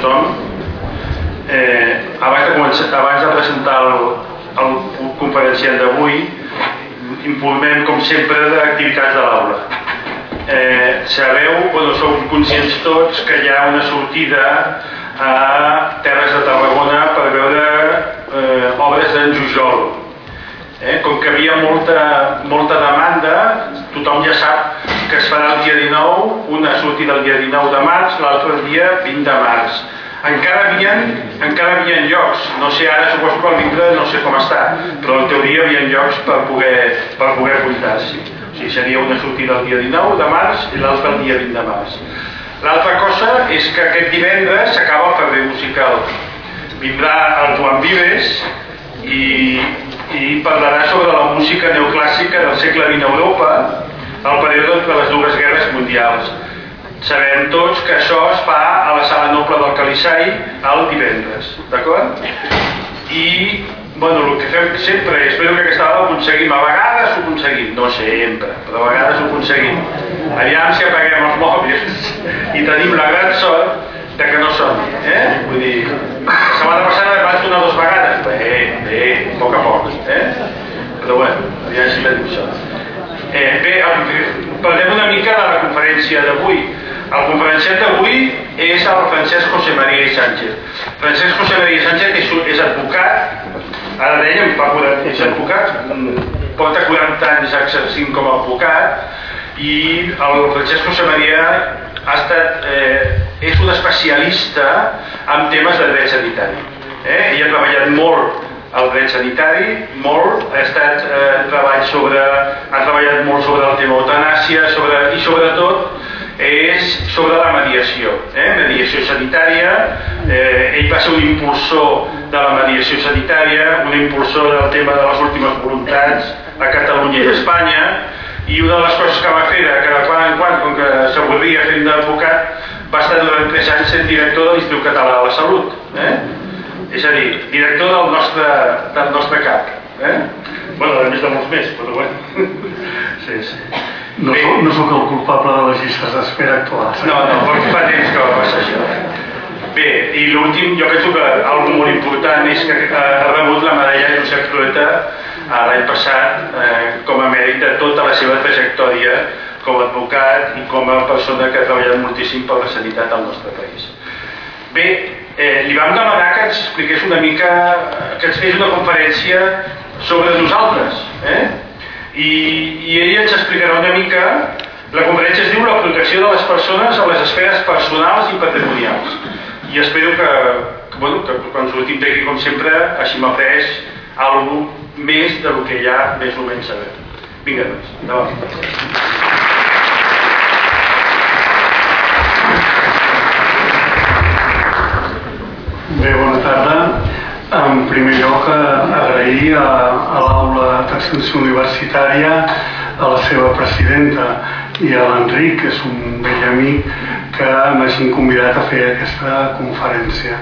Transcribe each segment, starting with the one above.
tothom. Abans de presentar el conferenciant d'avui, informem, com sempre, d'activitats de l'aula. Sabeu, sou conscients tots que hi ha una sortida a Terres de Tarragona per veure obres d'en Jujol. Com que hi havia molta demanda, tothom ja sap que es farà el dia 19, una sortida el dia 19 de març, l'altre el dia 20 de març. Encara hi havia llocs, no sé, ara suposo que al vindre no sé com està, però en teoria hi havia llocs per poder apuntar-s'hi. O sigui, seria una sortida el dia 19 de març i l'altra el dia 20 de març. L'altra cosa és que aquest divendres s'acaba el Febrer Musical. Vindrà el Joan Vives i parlarà sobre la música neoclàssica del segle XX a Europa, al període de les dues guerres mundials. Sabem tots que això es fa a la Sala Noble del Calissai el divendres, d'acord? I, el que fem sempre, espero que aquesta vegada ho aconseguim, a vegades ho aconseguim, no sempre, però a vegades ho aconseguim. Aviam si apaguem els mòbils i tenim la gran sort de que no soni, Vull dir, la setmana passada vaig donar 2 vegades, bé, a poc, Però aviam si tenim sort. Parlem una mica de la conferència d'avui. El conferenciant d'avui és el Francesc José María i Sánchez. Francesc José María i Sánchez és advocat, ara dèiem, és advocat, porta 40 anys exercint com a advocat i el Francesc José María és un especialista en temes de dret sanitari. Ell ha treballat molt el dret sanitari, ha treballat molt sobre el tema eutanàsia i sobretot és sobre la mediació, mediació sanitària. Ell va ser un impulsor de la mediació sanitària, un impulsor del tema de les últimes voluntats a Catalunya i a Espanya, i una de les coses que va fer era que de quan en quan, com que s'avorria fent d'advocat, va estar durant 3 anys sent director de l'Institut Català de la Salut, és a dir, director del nostre CAC. A més de molts més, però bé. Sí. No sóc el culpable de les llistes d'espera actuals. No, perquè fa temps que va passar això. Bé, i l'últim, jo penso que algo molt important és que ha rebut la medalla Josep Trueta l'any passat com a mèrit de tota la seva trajectòria com a advocat i com a persona que ha treballat moltíssim per la sanitat al nostre país. Bé, li vam demanar que ens expliqués una mica, que ens fes una conferència sobre nosaltres, i ell ens explicarà una mica. La conferència es diu La protecció de les persones a les esferes personals i patrimonials, i espero que quan sortim d'aquí, com sempre, així m'ha après alguna cosa més del que ja més o menys sabem. Vinga, doncs, endavant. Bé, bona tarda. En primer lloc, agrair a l'Aula d'Extensió Universitària, a la seva presidenta i a l'Enric, que és un vell amic, que m'hagin convidat a fer aquesta conferència.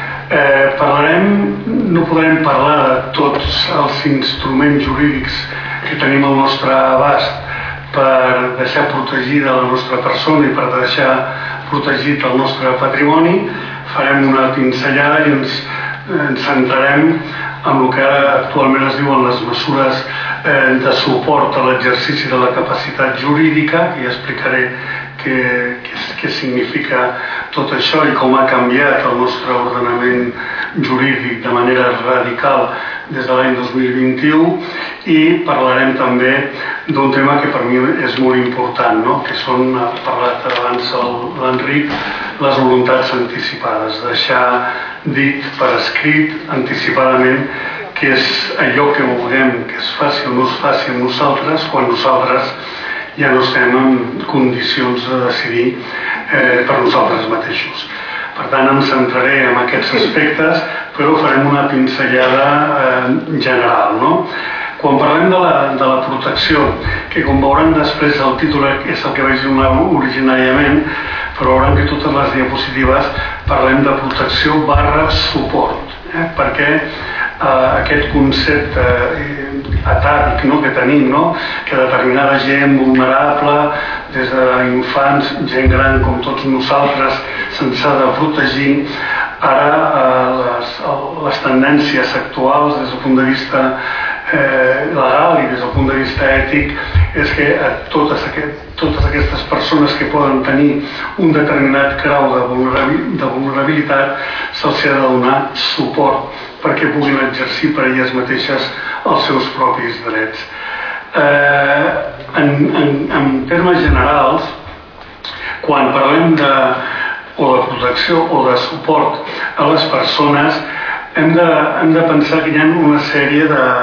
No podrem parlar de tots els instruments jurídics que tenim al nostre abast per deixar protegida la nostra persona i per deixar protegit el nostre patrimoni. Farem una pinzellada i ens centrarem en el que actualment es diuen les mesures de suport a l'exercici de la capacitat jurídica, i explicaré què significa tot això i com ha canviat el nostre ordenament jurídic de manera radical des de l'any 2021, i parlarem també d'un tema que per mi és molt important, que són, ha parlat abans l'Enric, les voluntats anticipades, deixar dit per escrit anticipadament què és allò que volem que es faci o no es faci amb nosaltres quan nosaltres ja no estem en condicions de decidir per nosaltres mateixos. Per tant, em centraré en aquests aspectes, però farem una pinzellada general. Quan parlem de la protecció, que com veuran després el títol és el que vaig donar originàriament, però veuran que totes les diapositives parlem de protecció / suport, perquè aquest concepte atàvic que tenim, que determinada gent vulnerable des d'infants, gent gran com tots nosaltres, se'ns ha de protegir. Ara les tendències actuals des del punt de vista legal i des del punt de vista ètic és que a totes aquestes persones que poden tenir un determinat grau de vulnerabilitat se'ls ha de donar suport perquè puguin exercir per elles mateixes els seus propis drets. En termes generals, quan parlem de protecció o de suport a les persones, hem de pensar que hi ha una sèrie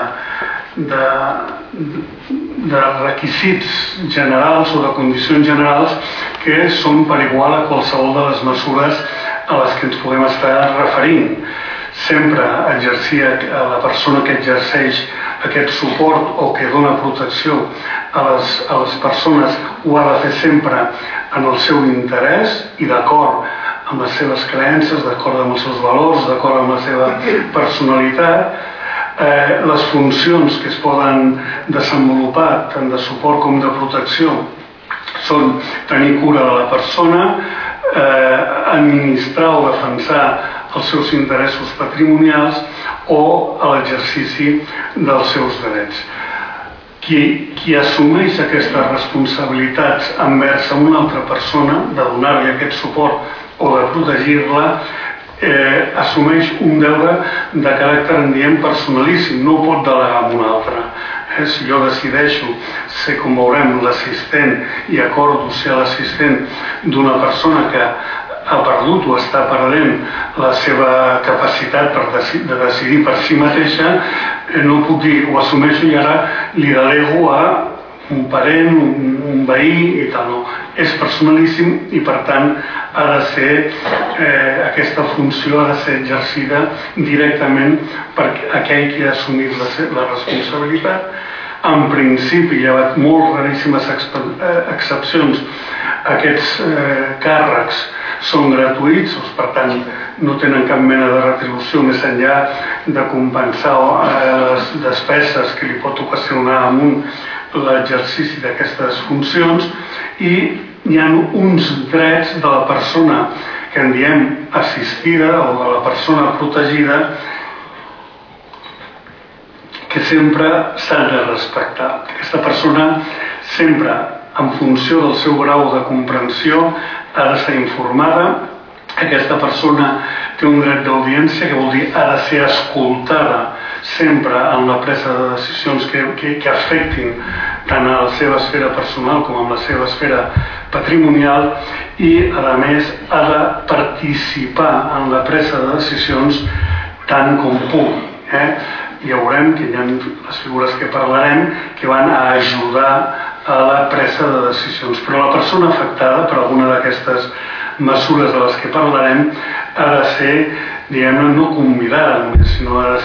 de requisits generals o de condicions generals que són per igual a qualsevol de les mesures a les que ens puguem estar referint. Sempre exercir a la persona que exerceix aquest suport o que dona protecció a les persones ho ha de fer sempre en el seu interès i d'acord amb les seves creences, d'acord amb els seus valors, d'acord amb la seva personalitat. Les funcions que es poden desenvolupar tant de suport com de protecció són tenir cura de la persona, administrar o defensar els seus interessos patrimonials o l'exercici dels seus drets. Qui assumeix aquestes responsabilitats envers una altra persona, de donar-li aquest suport o de protegir-la, assumeix un deure de caràcter, en diem, personalíssim, no ho pot delegar en un altre. Si jo decideixo ser, com veurem, l'assistent i acordo ser l'assistent d'una persona que ha perdut o està perdent la seva capacitat de decidir per si mateixa, no puc dir, ho assumeixo i ara li delego a un parent, un veí i tal. No. És personalíssim i per tant ha de ser, aquesta funció ha de ser exercida directament per aquell que ha assumit la responsabilitat. En principi, llevat molt raríssimes excepcions, aquests càrrecs són gratuïts, per tant no tenen cap mena de retribució més enllà de compensar les despeses que li pot ocasionar amunt l'exercici d'aquestes funcions, i hi ha uns drets de la persona que en diem assistida o de la persona protegida que sempre s'han de respectar. Aquesta persona sempre, en funció del seu grau de comprensió, ha de ser informada. Aquesta persona té un dret d'audiència, que vol dir ha de ser escoltada sempre en la presa de decisions que afectin tant a la seva esfera personal com a la seva esfera patrimonial, i a més ha de participar en la presa de decisions tant com pugui. Ja veurem que hi ha les figures que parlarem que van a ajudar a la presa de decisions, però la persona afectada per alguna d'aquestes mesures de les que parlarem ha de ser, diguem-ne, no convidada només, sinó ha de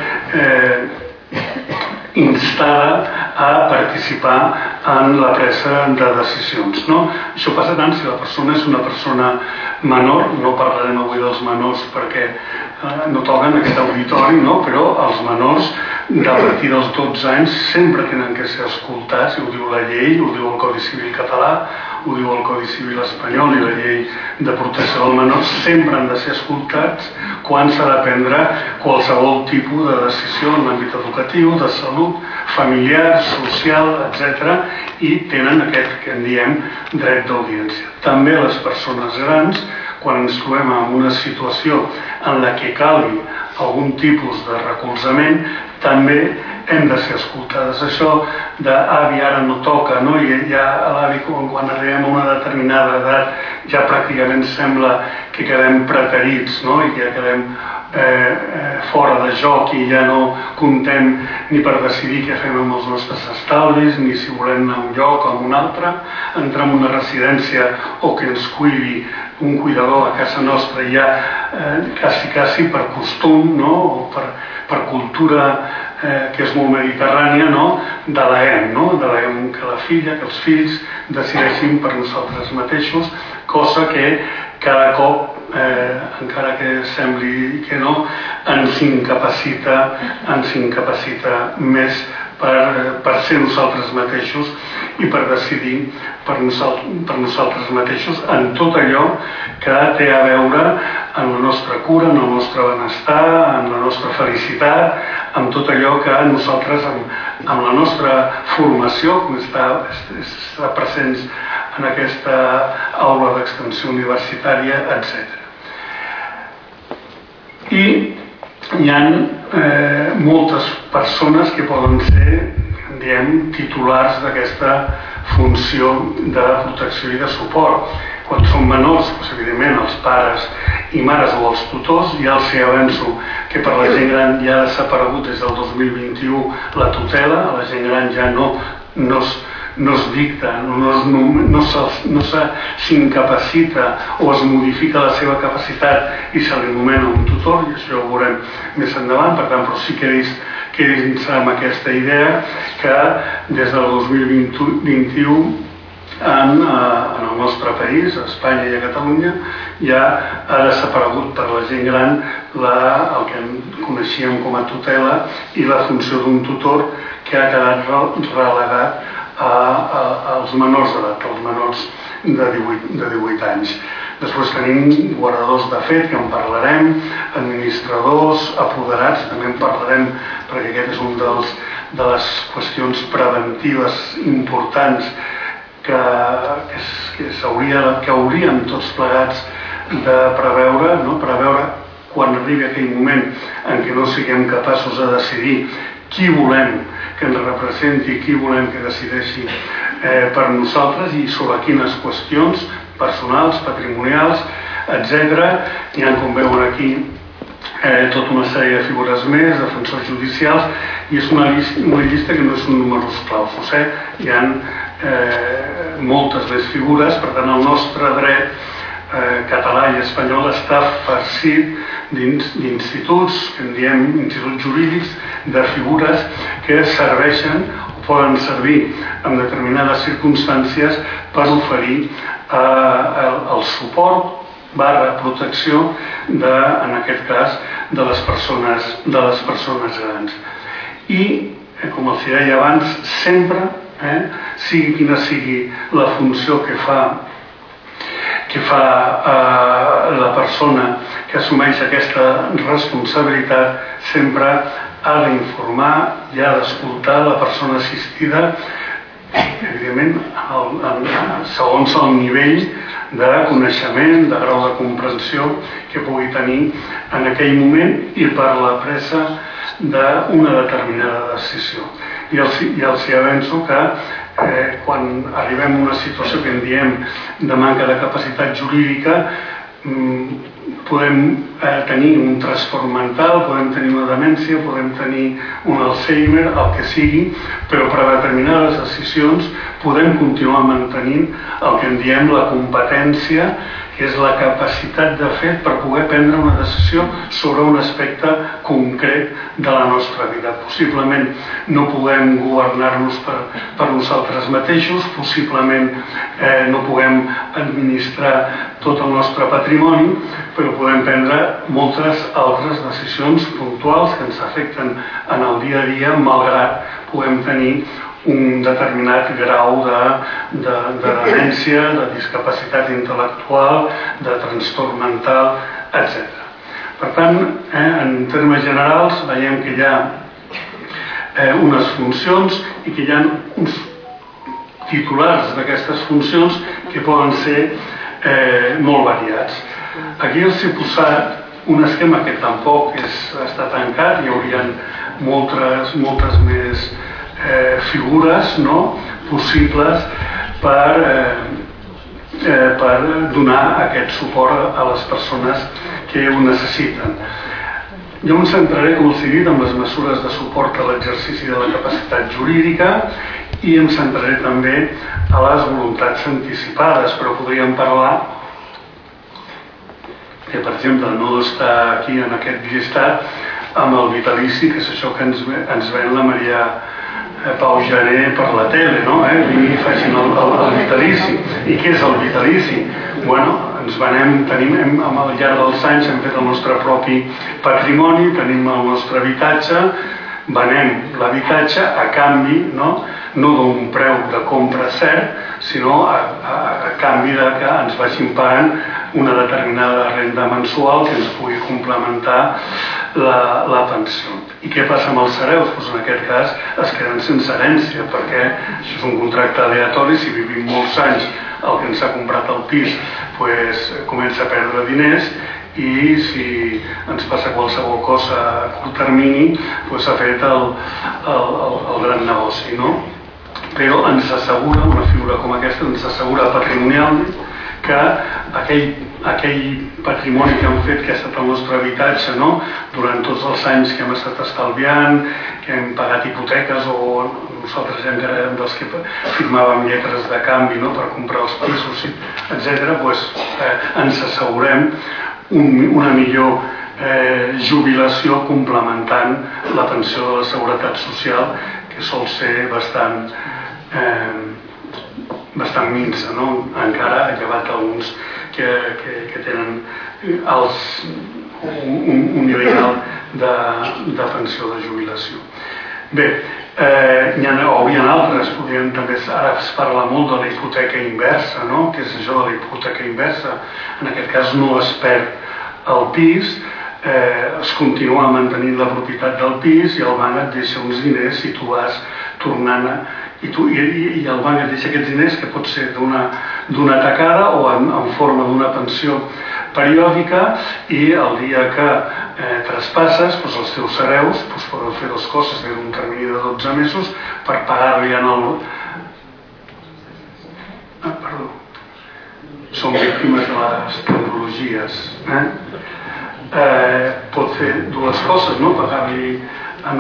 ser instada a participar en la presa de decisions. Això passa tant si la persona és una persona menor, no parlarem avui dels menors perquè no toquen aquest auditori, però els menors de partir dels 12 anys sempre tenen que ser escoltats, i ho diu la llei, ho diu el Codi Civil català, ho diu el Codi Civil espanyol i la llei de protecció del menor, sempre han de ser escoltats quan s'ha de prendre qualsevol tipus de decisió en l'àmbit educatiu, de salut, familiar, social, etc. i tenen aquest que en diem dret d'audiència. També les persones grans, quan ens trobem en una situació en la que calgui algun tipus de recolzament, també hem de ser escoltades. Això d'avi ara no toca, i ja l'avi quan arribem a una determinada edat ja pràcticament sembla que quedem preterits, i que ja quedem fora de joc i ja no comptem ni per decidir què fem amb els nostres estalvis, ni si volem anar a un lloc o a un altre, entrar en una residència o que ens cuidi un cuidador a casa nostra, ja quasi per costum o per cultura que és molt mediterrània, deleguem que la filla, que els fills decideixin per nosaltres mateixos, cosa que cada cop, encara que sembli que no, ens incapacita més per ser nosaltres mateixos i per decidir per nosaltres mateixos en tot allò que té a veure amb la nostra cura, amb el nostre benestar, amb la nostra felicitat, amb tot allò que nosaltres, amb la nostra formació, com està presents en aquesta aula d'extensió universitària, etc. I hi ha moltes persones que poden ser, diem, titulars d'aquesta funció de protecció i de suport. Quan són menors, doncs, evidentment, els pares i mares o els tutors, ja els avanço que per la gent gran ja ha desaparegut des del 2021 la tutela, a la gent gran ja no es dicta, no s'incapacita o es modifica la seva capacitat i se li nomena un tutor, i això ho veurem més endavant. Per tant, però sí que quedin-se amb aquesta idea que des del 2021 en el nostre país, a Espanya i a Catalunya, ja ha desaparegut per la gent gran el que coneixíem com a tutela i la funció d'un tutor, que ha quedat relegat als menors d'edat, als menors de 18 anys. Després tenim guardadors de fet, que en parlarem, administradors, apoderats, també en parlarem, perquè aquest és un de les qüestions preventives importants que hauríem tots plegats de preveure, no? Preveure quan arribi aquell moment en què no siguem capaços de decidir qui volem que ens representi, qui volem que decideixi per nosaltres i sobre quines qüestions personals, patrimonials, etc. Hi ha, com veuen aquí, tota una sèrie de figures més, defensors judicials, i és una llista que no és un números clausos, hi ha moltes més figures. Per tant, el nostre dret català i espanyol està farcit d'instituts, que en diem instituts jurídics, de figures que serveixen o poden servir en determinades circumstàncies per oferir el suport / protecció en aquest cas de les persones grans. I, com els deia abans, sempre, sigui quina sigui la funció que fa la persona que assumeix aquesta responsabilitat, sempre ha d'informar i ha d'escoltar la persona assistida, evidentment, segons el nivell de coneixement, de grau de comprensió que pugui tenir en aquell moment i per la presa d'una determinada decisió. I els avanço que quan arribem a una situació que en diem de manca de capacitat jurídica, podem tenir un trastorn mental, podem tenir una demència, podem tenir un Alzheimer, el que sigui, però per a determinades decisions podem continuar mantenint el que en diem la competència, que és la capacitat de fet per poder prendre una decisió sobre un aspecte concret de la nostra vida. Possiblement no podem governar-nos per nosaltres mateixos, possiblement no puguem administrar tot el nostre patrimoni, però podem prendre moltes altres decisions puntuals que ens afecten en el dia a dia, malgrat puguem tenir un determinat grau de demència, de discapacitat intel·lectual, de trastorn mental, etc. Per tant, en termes generals, veiem que hi ha unes funcions i que hi ha uns titulars d'aquestes funcions que poden ser molt variats. Aquí els he posat un esquema que tampoc està tancat, hi haurien moltes més figures possibles per donar aquest suport a les persones que ho necessiten. Jo em centraré, com els he dit, en les mesures de suport a l'exercici de la capacitat jurídica i em centraré també a les voluntats anticipades, però podríem parlar que, per exemple, no està aquí en aquest llistat amb el vitalici, que és això que ens ven la Maria Pau Jané per la tele, i facin el vitalici. I què és el vitalici? Tenim al llarg dels anys hem fet el nostre propi patrimoni, tenim el nostre habitatge, venem l'habitatge a canvi, no d'un preu de compra cert, sinó a canvi que ens vagin pagant una determinada renda mensual que ens pugui complementar la pensió. I què passa amb els hereus? Doncs en aquest cas es queden sense herència, perquè això és un contracte aleatori. Si vivim molts anys el que ens ha comprat el pis comença a perdre diners, i si ens passa qualsevol cosa a curt termini s'ha fet el gran negoci, no? Però ens assegura, una figura com aquesta ens assegura patrimonialment que aquell patrimoni que hem fet, que ha estat el nostre habitatge, no? Durant tots els anys que hem estat estalviant, que hem pagat hipoteques, o nosaltres ja encara érem dels que firmàvem lletres de canvi, no? Per comprar els pisos, etc., ens assegurem una millor jubilació complementant la pensió de la Seguretat Social, que sol ser bastant minsa, no? Encara llevat alguns que tenen un nivell alt de pensió de jubilació. Bé, n'hi ha altres, ara es parla molt de la hipoteca inversa, no? Què és això de la hipoteca inversa? En aquest cas no es perd el pis, es continua mantenint la propietat del pis i el banc et deixa uns diners i tu vas tornant i el banc et deixa aquests diners, que pot ser d'una tacada o en forma d'una pensió periòdica, i el dia que traspasses, els teus hereus poden fer dues coses en un termini de 12 mesos per pagar-li són víctimes de les tecnologies. Pot fer dues coses, no? Pagar-li en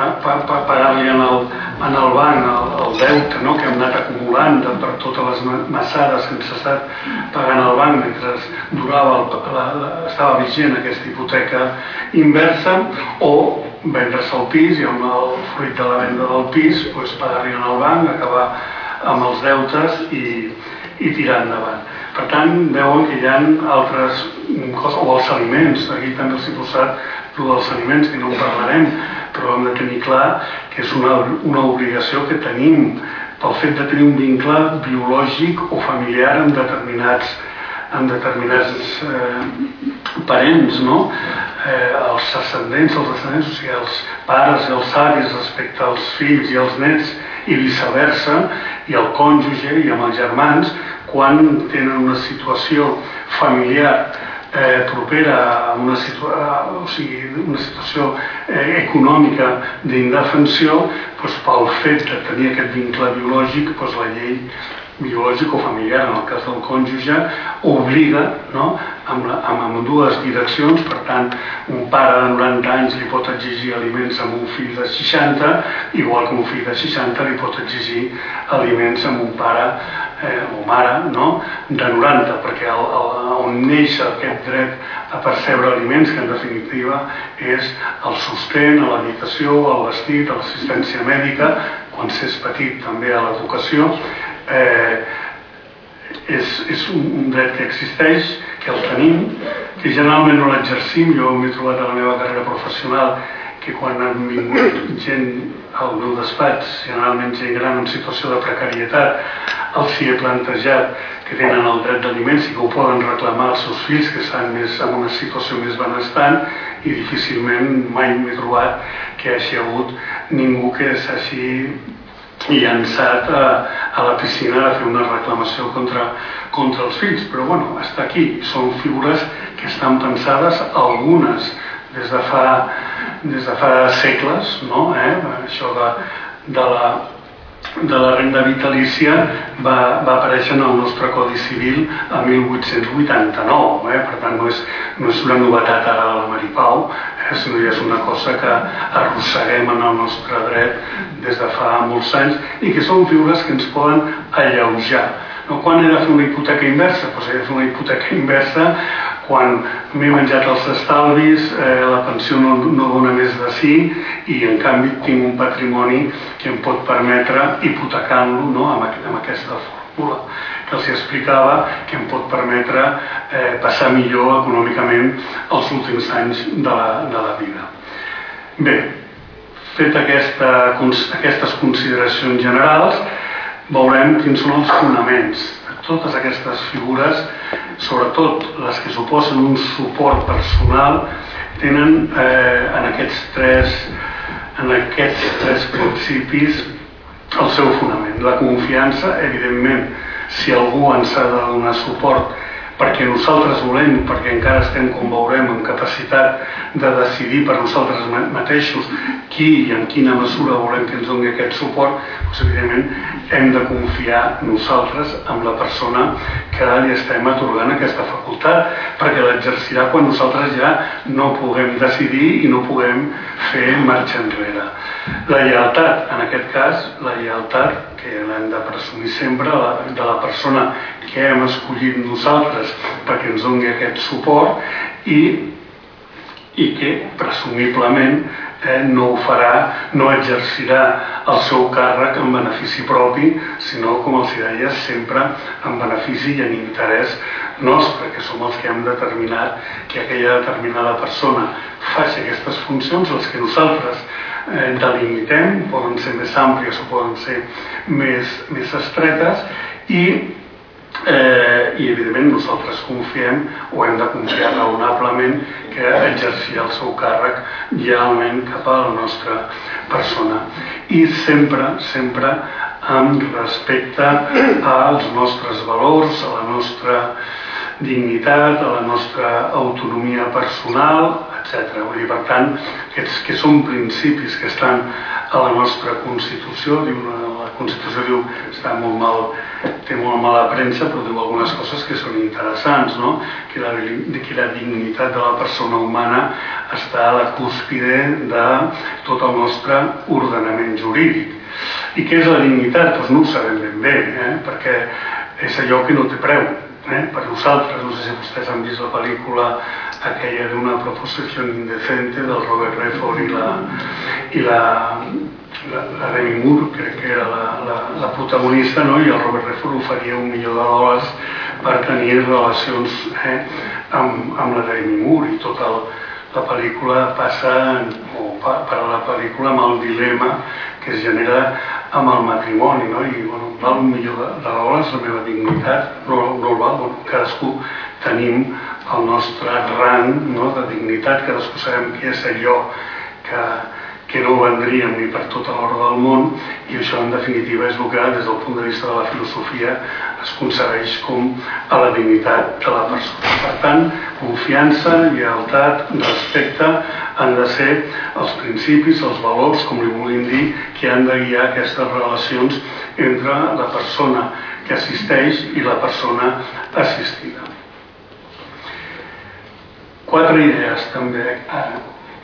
el banc el deute que hem anat acumulant per totes les massades que ens ha estat pagant el banc mentre estava vigent aquesta hipoteca inversa, o vendre's el pis i amb el fruit de la venda del pis pagar-li al banc, acabar amb els deutes i tirar endavant. Per tant, veuen que hi ha altres coses, o els aliments. Aquí també els he posat dels aliments, que no en parlarem, però hem de tenir clar que és una obligació que tenim pel fet de tenir un vincle biològic o familiar amb determinats parents, no? Els ascendents, o sigui, els pares i els avis respecte als fills i als nets, i viceversa, i el cònjuge i amb els germans, quan tenen una situació familiar propera a una situació econòmica d'indefensió, pel fet de tenir aquest vincle biològic, la llei biològic o familiar, en el cas del cònjuge, obliga amb ambdues direccions. Per tant, un pare de 90 anys li pot exigir aliments a un fill de 60, igual que un fill de 60 li pot exigir aliments a un pare o mare de 90, perquè on neix aquest dret a percebre aliments, que en definitiva és el sostén, l'habitació, el vestit, l'assistència mèdica, quan s'és petit també a l'educació, és un dret que existeix, que el tenim, que generalment no l'exercim. Jo m'he trobat a la meva carrera professional que quan han vingut gent al meu despatx, generalment gent gran en situació de precarietat, els hi he plantejat que tenen el dret d'aliments i que ho poden reclamar als seus fills, que estan en una situació més benestant, i difícilment mai m'he trobat que hi hagi hagut ningú que s'hagi llançat a la piscina a fer una reclamació contra els fills. Però bueno, està aquí. Són figures que estan pensades, algunes des de fa segles, no? Això de la renda vitalícia va aparèixer en el nostre Codi Civil a 1889, per tant no és una novetat ara de la Maripau, sinó ja és una cosa que arrosseguem en el nostre dret des de fa molts anys, i que són figures que ens poden alleujar. Quan he de fer una hipoteca inversa? Doncs he de fer una hipoteca inversa quan m'he menjat els estalvis, la pensió no dona més de sí, i en canvi tinc un patrimoni que em pot permetre, hipotecant-lo amb aquesta fórmula que els explicava, que em pot permetre passar millor econòmicament els últims anys de la vida. Bé, Fet aquestes consideracions generals, veurem quins són els fonaments de totes aquestes figures, sobretot les que suposen un suport personal, tenen en aquests tres principis el seu fonament. La confiança, evidentment, si algú ens ha de donar suport perquè nosaltres volem, perquè encara estem, com veurem, en capacitat de decidir per nosaltres mateixos qui i en quina mesura volem que ens doni aquest suport, doncs evidentment hem de confiar nosaltres en la persona que li estem atorgant aquesta facultat, perquè l'exercirà quan nosaltres ja no puguem decidir i no puguem fer marxa enrere. La lleialtat, en aquest cas, la lleialtat que l'hem de presumir sempre de la persona que hem escollit nosaltres perquè ens doni aquest suport i que presumiblement no ho farà, no exercirà el seu càrrec en benefici propi, sinó, com els deia, sempre en benefici i en interès nostre, que som els que hem determinat que aquella determinada persona faci aquestes funcions, les que nosaltres delimitem, poden ser més àmplies o poden ser més estretes, i evidentment nosaltres confiem o hem de confiar raonablement que exercirà el seu càrrec lleialment cap a la nostra persona i sempre amb respecte als nostres valors, a la nostra dignitat, a la nostra autonomia personal, etc. Vull dir, per tant, aquests que són principis que estan a la nostra Constitució, la Constitució diu està molt mal, té molt mala premsa, però diu algunes coses que són interessants, no? Que la dignitat de la persona humana està a la cúspide de tot el nostre ordenament jurídic. I què és la dignitat? Doncs no ho sabem ben bé, perquè és allò que no té preu. Per nosaltres, no sé si vostès han vist la pel·lícula aquella d'una proposició indecente del Robert Redford i la Demi Moore, crec que era la protagonista, no? I el Robert Redford oferia $1.000.000 per tenir relacions amb la Demi Moore, i tota la pel·lícula passa, o per a la pel·lícula, amb el dilema que es genera amb el matrimoni, no? I bueno, val $1.000.000 la meva dignitat? No el val, bueno, cadascú tenim el nostre rang, no, de dignitat, cadascú sabem què és allò que no vendríem ni per tota l'hora del món, i això en definitiva és el que des del punt de vista de la filosofia es concebeix com a la dignitat de la persona. Per tant, confiança, lleialtat, respecte han de ser els principis, els valors, com li vulguin dir, que han de guiar aquestes relacions entre la persona que assisteix i la persona assistida. 4 idees també ara.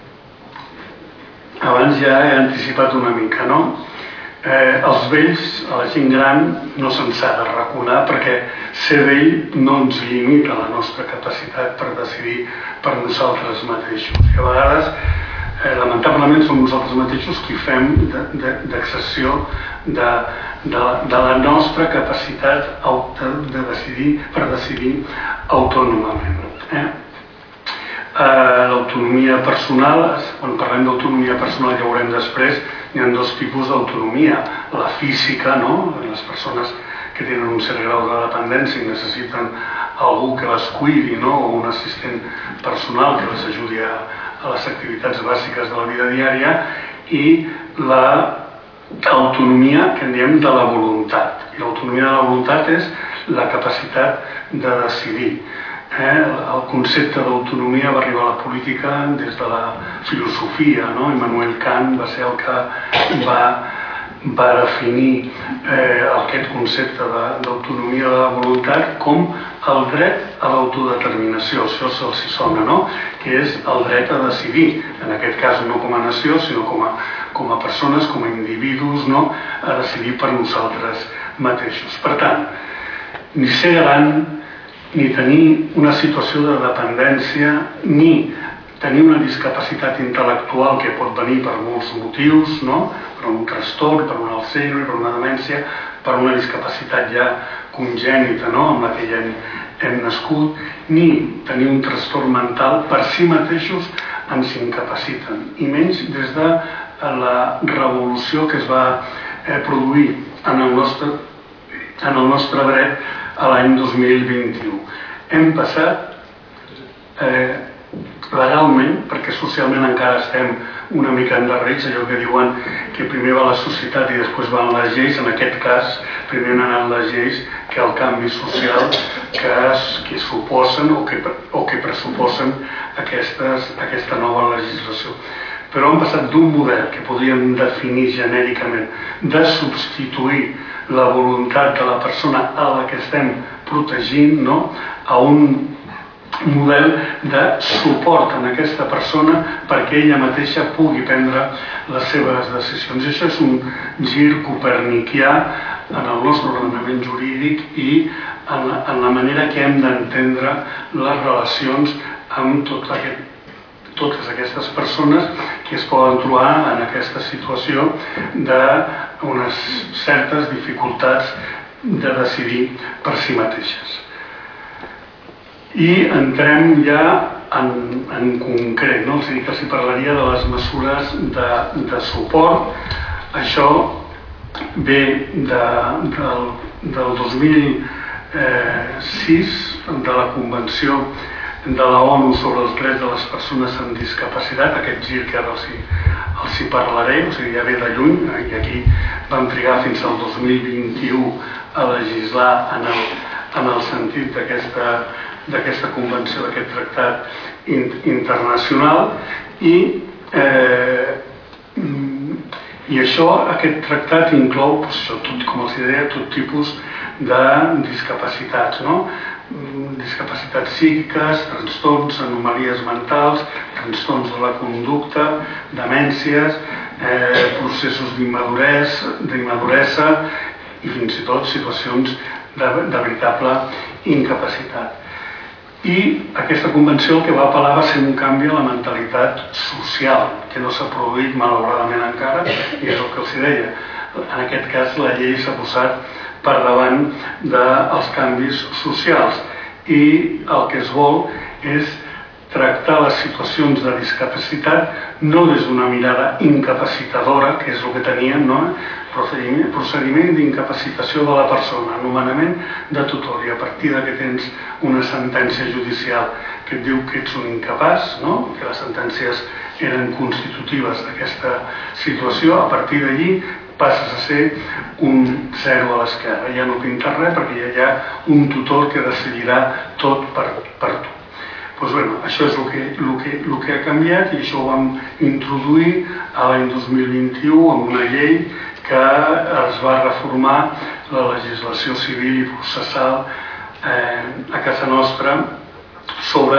Abans ja he anticipat una mica, no? Els vells, a la gent gran, no se'ns ha de raconar perquè ser vell no ens limita la nostra capacitat per decidir per nosaltres mateixos. I a vegades, lamentablement, som nosaltres mateixos qui fem d'excessió de la nostra capacitat de decidir per decidir autònomament. L'autonomia personal, quan parlem d'autonomia personal ja ho veurem després, hi ha 2 tipus d'autonomia. La física, no? Les persones que tenen un cert grau de dependència i necessiten algú que les cuidi, no? O un assistent personal que les ajudi a les activitats bàsiques de la vida diària, i l'autonomia que en diem de la voluntat. I l'autonomia de la voluntat és la capacitat de decidir. El concepte d'autonomia va arribar a la política des de la filosofia, no? Immanuel Kant va ser el que va definir aquest concepte d'autonomia de la voluntat com el dret a l'autodeterminació. Això se'ls sona, no? Que és el dret a decidir, en aquest cas no com a nació, sinó com a persones, com a individus, no? A decidir per nosaltres mateixos. Per tant, ni ser gran, ni tenir una situació de dependència, ni tenir una discapacitat intel·lectual que pot venir per molts motius, no? Per un trastorn, per un Alzheimer, per una demència, per una discapacitat ja congènita, no? Amb la que ja hem nascut, ni tenir un trastorn mental per si mateixos ens incapaciten, i menys des de la revolució que es va produir en el nostre dret a l'any 2021. Hem passat legalment, perquè socialment encara estem una mica endarrerits, allò que diuen que primer va la societat i després van les lleis. En aquest cas, primer han anat les lleis que el canvi social que suposen o que pressuposen aquesta nova legislació. Però han passat d'un model que podríem definir genèricament de substituir la voluntat de la persona a la que estem protegint, a un model de suport en aquesta persona perquè ella mateixa pugui prendre les seves decisions. I això és un gir coperniquià en el nostre ordenament jurídic i en la manera que hem d'entendre les relacions amb totes aquestes persones que es poden trobar en aquesta situació d'unes certes dificultats de decidir per si mateixes. I entrem ja en concret, no? Que els parlaria de les mesures de suport. Això ve del 2006, de la Convenció de la ONU sobre els drets de les persones amb discapacitat, aquest gir que ara els hi parlaré, o sigui, ja ve de lluny, i aquí vam trigar fins al 2021 a legislar en el sentit d'aquesta convenció, d'aquest tractat internacional, i aquest tractat inclou, com els deia, tot tipus de discapacitats, discapacitats psíquiques, trastorns, anomalies mentals, trastorns de la conducta, demències, processos d'immaduresa i fins i tot situacions de veritable incapacitat. I aquesta convenció el que va apel·lar va ser un canvi a la mentalitat social, que no s'ha produït malauradament encara, i és el que els deia. En aquest cas la llei s'ha posat per davant dels canvis socials i el que es vol és tractar les situacions de discapacitat no des d'una mirada incapacitadora, que és el que teníem, procediment d'incapacitació de la persona, anomenament de tutor, i a partir que tens una sentència judicial que et diu que ets un incapaç, que les sentències eren constitutives d'aquesta situació, a partir d'allí passes a ser un zero a l'esquerra. Ja no pintes res perquè ja hi ha un tutor que decidirà tot per tu. Doncs això és el que ha canviat, i això ho vam introduir l'any 2021 amb una llei que es va reformar la legislació civil i processal a casa nostra sobre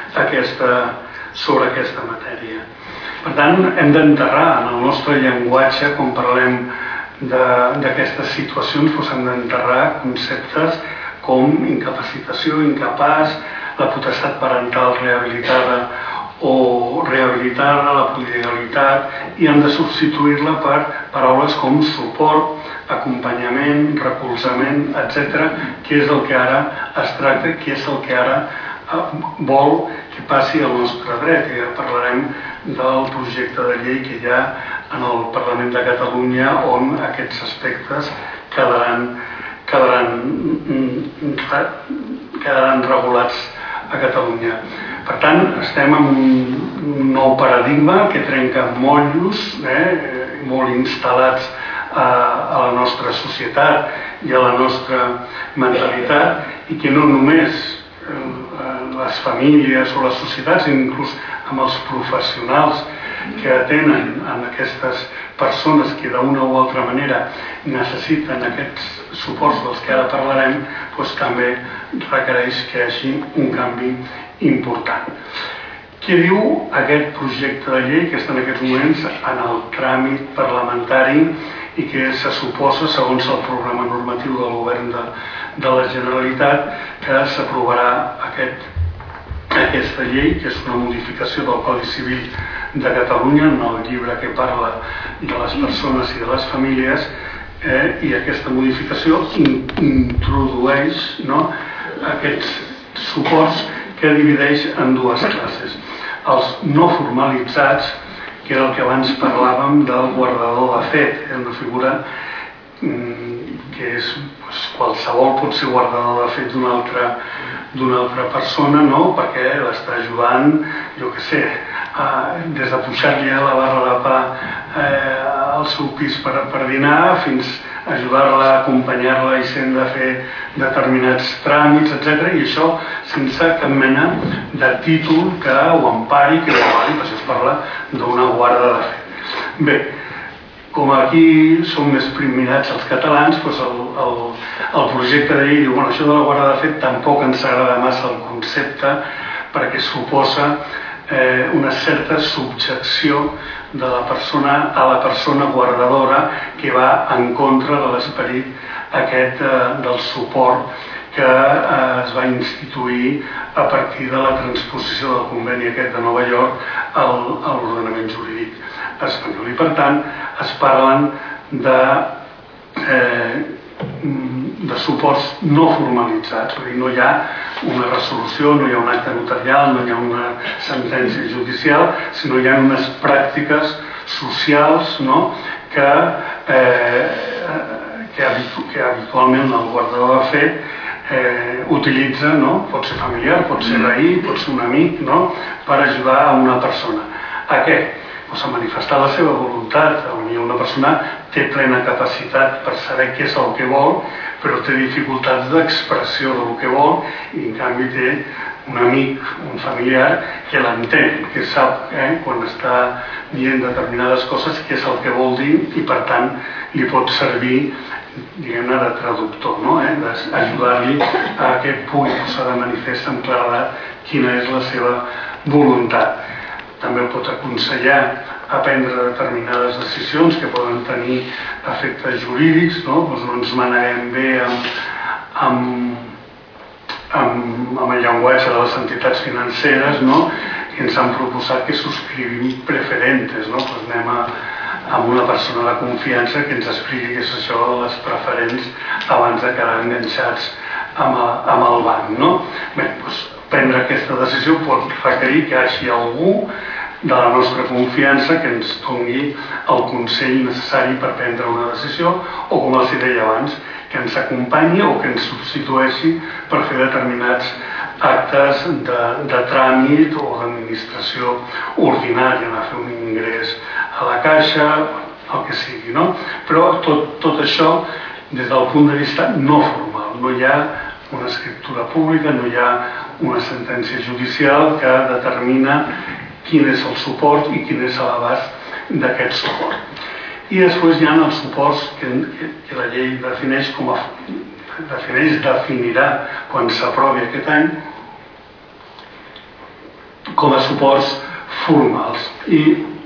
aquesta matèria. Per tant, hem d'enterrar en el nostre llenguatge, quan parlem d'aquestes situacions, hem d'enterrar conceptes com incapacitació, incapaç, la potestat parental rehabilitada o rehabilitada, la poligalitat, i hem de substituir-la per paraules com suport, acompanyament, recolzament, etc., que és el que ara es tracta, que és el que ara vol que passi al nostre dret. Ja parlarem del projecte de llei que hi ha en el Parlament de Catalunya, on aquests aspectes quedaran regulats a Catalunya. Per tant, estem en un nou paradigma que trenca motllos, molt instal·lats a la nostra societat i a la nostra mentalitat, i que no només les famílies o les societats, inclús amb els professionals que atenen en aquestes persones que d'una o altra manera necessiten aquests suports dels que ara parlarem, doncs també requereix que hi hagi un canvi important. Què diu aquest projecte de llei que està en aquests moments en el tràmit parlamentari i que se suposa, segons el programa normatiu del govern de la Generalitat, que s'aprovarà aquesta llei, que és una modificació del Codi Civil de Catalunya, en el llibre que parla de les persones i de les famílies, i aquesta modificació introdueix aquests suports que divideix en dues classes. Els no formalitzats, que era el que abans parlàvem del guardador de fet. És una figura que és qualsevol pot ser guardador de fet d'una altra persona, no? Perquè l'està ajudant, jo què sé, des de pujar-li a la barra de pa al seu pis per dinar fins a ajudar-la, acompanyar-la i sent de fer determinats tràmits, etc. I això sense cap mena de títol que ho empari, que ho avali. Per això es parla d'una guarda de fet. Bé, com aquí som més primirats els catalans, doncs el projecte de llei diu, bueno, això de la guarda de fet tampoc ens agrada massa el concepte perquè suposa una certa subjecció de la persona a la persona guardadora, que va en contra de l'esperit aquest del suport que es va instituir a partir de la transposició del conveni aquest de Nova York a l'ordenament jurídic espanyol. I per tant es parlen de suports no formalitzats, és a dir, no hi ha una resolució, no hi ha un acte notarial, no hi ha una sentència judicial, sinó hi ha unes pràctiques socials, no? que habitualment el guardador de fet utilitza, no? Pot ser familiar, pot ser veí, pot ser un amic, no? Per ajudar a una persona. A què? Pues a manifestar la seva voluntat. Una persona té plena capacitat per saber què és el que vol, però té dificultats d'expressió del que vol i en canvi té un amic, un familiar que l'entén, que sap quan està dient determinades coses què és el que vol dir i per tant li pot servir, diguem-ne, de traductor, no? Ajudar-li a que pugui posar de manifest amb claredat quina és la seva voluntat. També pot aconsellar a prendre determinades decisions que poden tenir efectes jurídics, no? Doncs no ens maneguem bé amb el llenguatge de les entitats financeres, no? I ens han proposat que subscrivim preferentes, no? Doncs anem amb una persona de confiança que ens expliqui què és això de les preferents abans de quedar enganxats amb el banc, no? Bé, doncs prendre aquesta decisió pot requerir que hi hagi algú de la nostra confiança que ens doni el consell necessari per prendre una decisió o, com els deia abans, que ens acompanyi o que ens substitueixi per fer determinats actes de tràmit o d'administració ordinària, anar a fer un ingrés a la caixa, el que sigui, no? Però tot això des del punt de vista no formal. No hi ha una escriptura pública, no hi ha una sentència judicial que determina quin és el suport i quin és l'abast d'aquest suport. I després hi ha els suports que la llei definirà quan s'aprovi aquest any com a suports formals i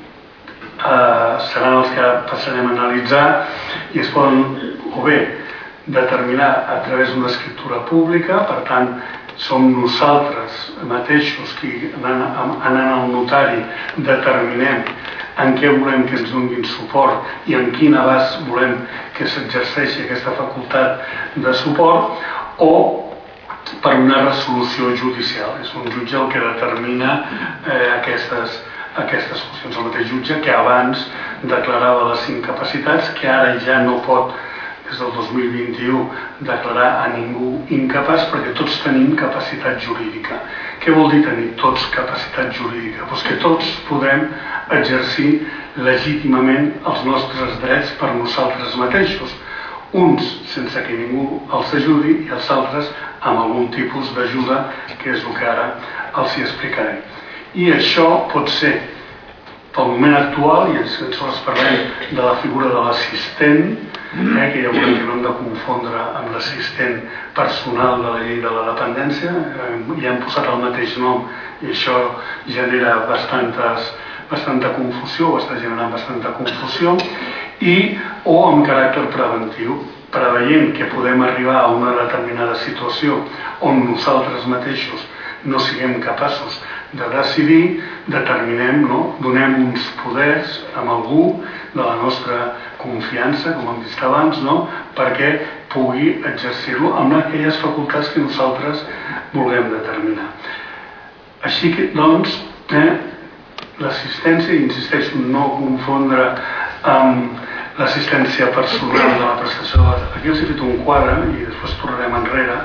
seran els que passarem a analitzar i es poden o bé determinar a través d'una escriptura pública, per tant som nosaltres mateixos qui anant al notari determinem en què volem que ens donin suport i en quin abast volem que s'exerceixi aquesta facultat de suport o per una resolució judicial. És un jutge el que determina aquestes qüestions. El mateix jutge que abans declarava les incapacitats, que ara ja no pot des del 2021 declarar a ningú incapaç perquè tots tenim capacitat jurídica. Què vol dir tenir tots capacitat jurídica? Doncs que tots podem exercir legítimament els nostres drets per nosaltres mateixos. Uns sense que ningú els ajudi i els altres amb algun tipus d'ajuda, que és el que ara els hi explicaré. I això pot ser pel moment actual, i ens parlem de la figura de l'assistent, que ja veurem que no hem de confondre amb l'assistent personal de la llei de la dependència, ja hem posat el mateix nom i això genera bastanta confusió, o està generant bastanta confusió, o amb caràcter preventiu, preveient que podem arribar a una determinada situació on nosaltres mateixos no siguem capaços de decidir, determinem, donem uns poders a algú de la nostra confiança, com hem dit abans, perquè pugui exercir-lo amb aquelles facultats que nosaltres vulguem determinar. Així que, doncs, l'assistència, insisteixo, no confondre amb l'assistència personal de la prestació. Aquí els he fet un quadre i després tornarem enrere.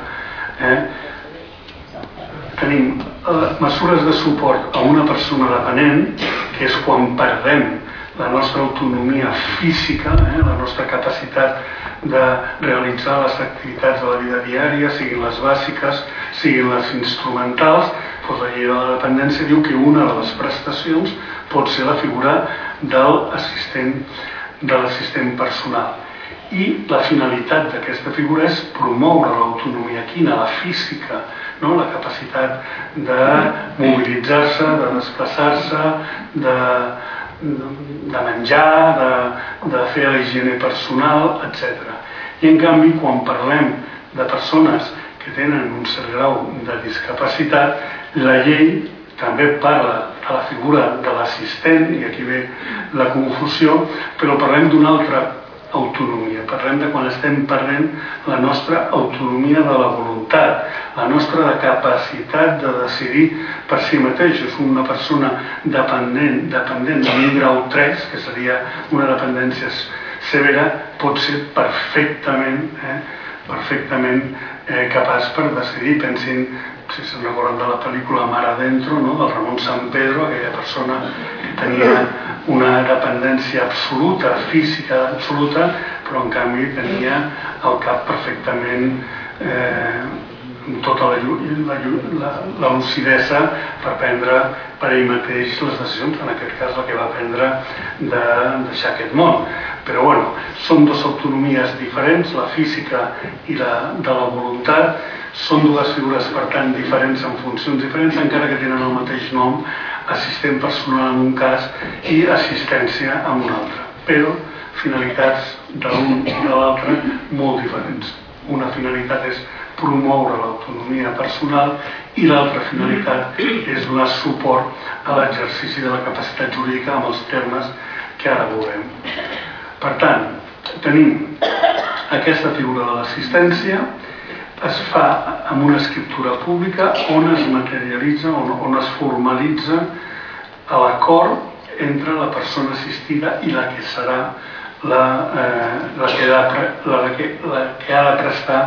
Tenim mesures de suport a una persona dependent, que és quan perdem la nostra autonomia física, la nostra capacitat de realitzar les activitats de la vida diària, siguin les bàsiques, siguin les instrumentals. Doncs la llei de la dependència diu que una de les prestacions pot ser la figura de l'assistent personal. I la finalitat d'aquesta figura és promoure l'autonomia quina, la física, no? La capacitat de mobilitzar-se, de desplaçar-se, de menjar, de fer la higiene personal, etc. I en canvi, quan parlem de persones que tenen un cert grau de discapacitat, la llei també parla de la figura de l'assistent, i aquí ve la confusió, però parlem d'una altra autonomia. Parlem de quan estem perdent la nostra autonomia de la voluntat, la nostra capacitat de decidir per si mateix. És una persona dependent d'un grau 3, que seria una dependència severa, pot ser perfectament capaç per decidir. Pensin, si se'n recorden de la pel·lícula Mar Adentro, no? Del Ramon Sampedro, aquella persona que tenia una dependència absoluta, física absoluta, però en canvi tenia el cap perfectament tota la lucidesa per prendre per ell mateix les decisions, en aquest cas la que va prendre de deixar aquest món. Però bueno, són dues autonomies diferents, la física i la de la voluntat. Són dues figures, per tant, diferents en funcions diferents, encara que tenen el mateix nom, assistent personal en un cas i assistència en un altre, però finalitats de l'un i de l'altre molt diferents. Una finalitat és promoure l'autonomia personal i l'altra finalitat és donar suport a l'exercici de la capacitat jurídica amb els termes que ara veurem. Per tant, tenim aquesta figura de l'assistència, es fa amb una escriptura pública on es materialitza, on es formalitza l'acord entre la persona assistida i la que serà la que ha de prestar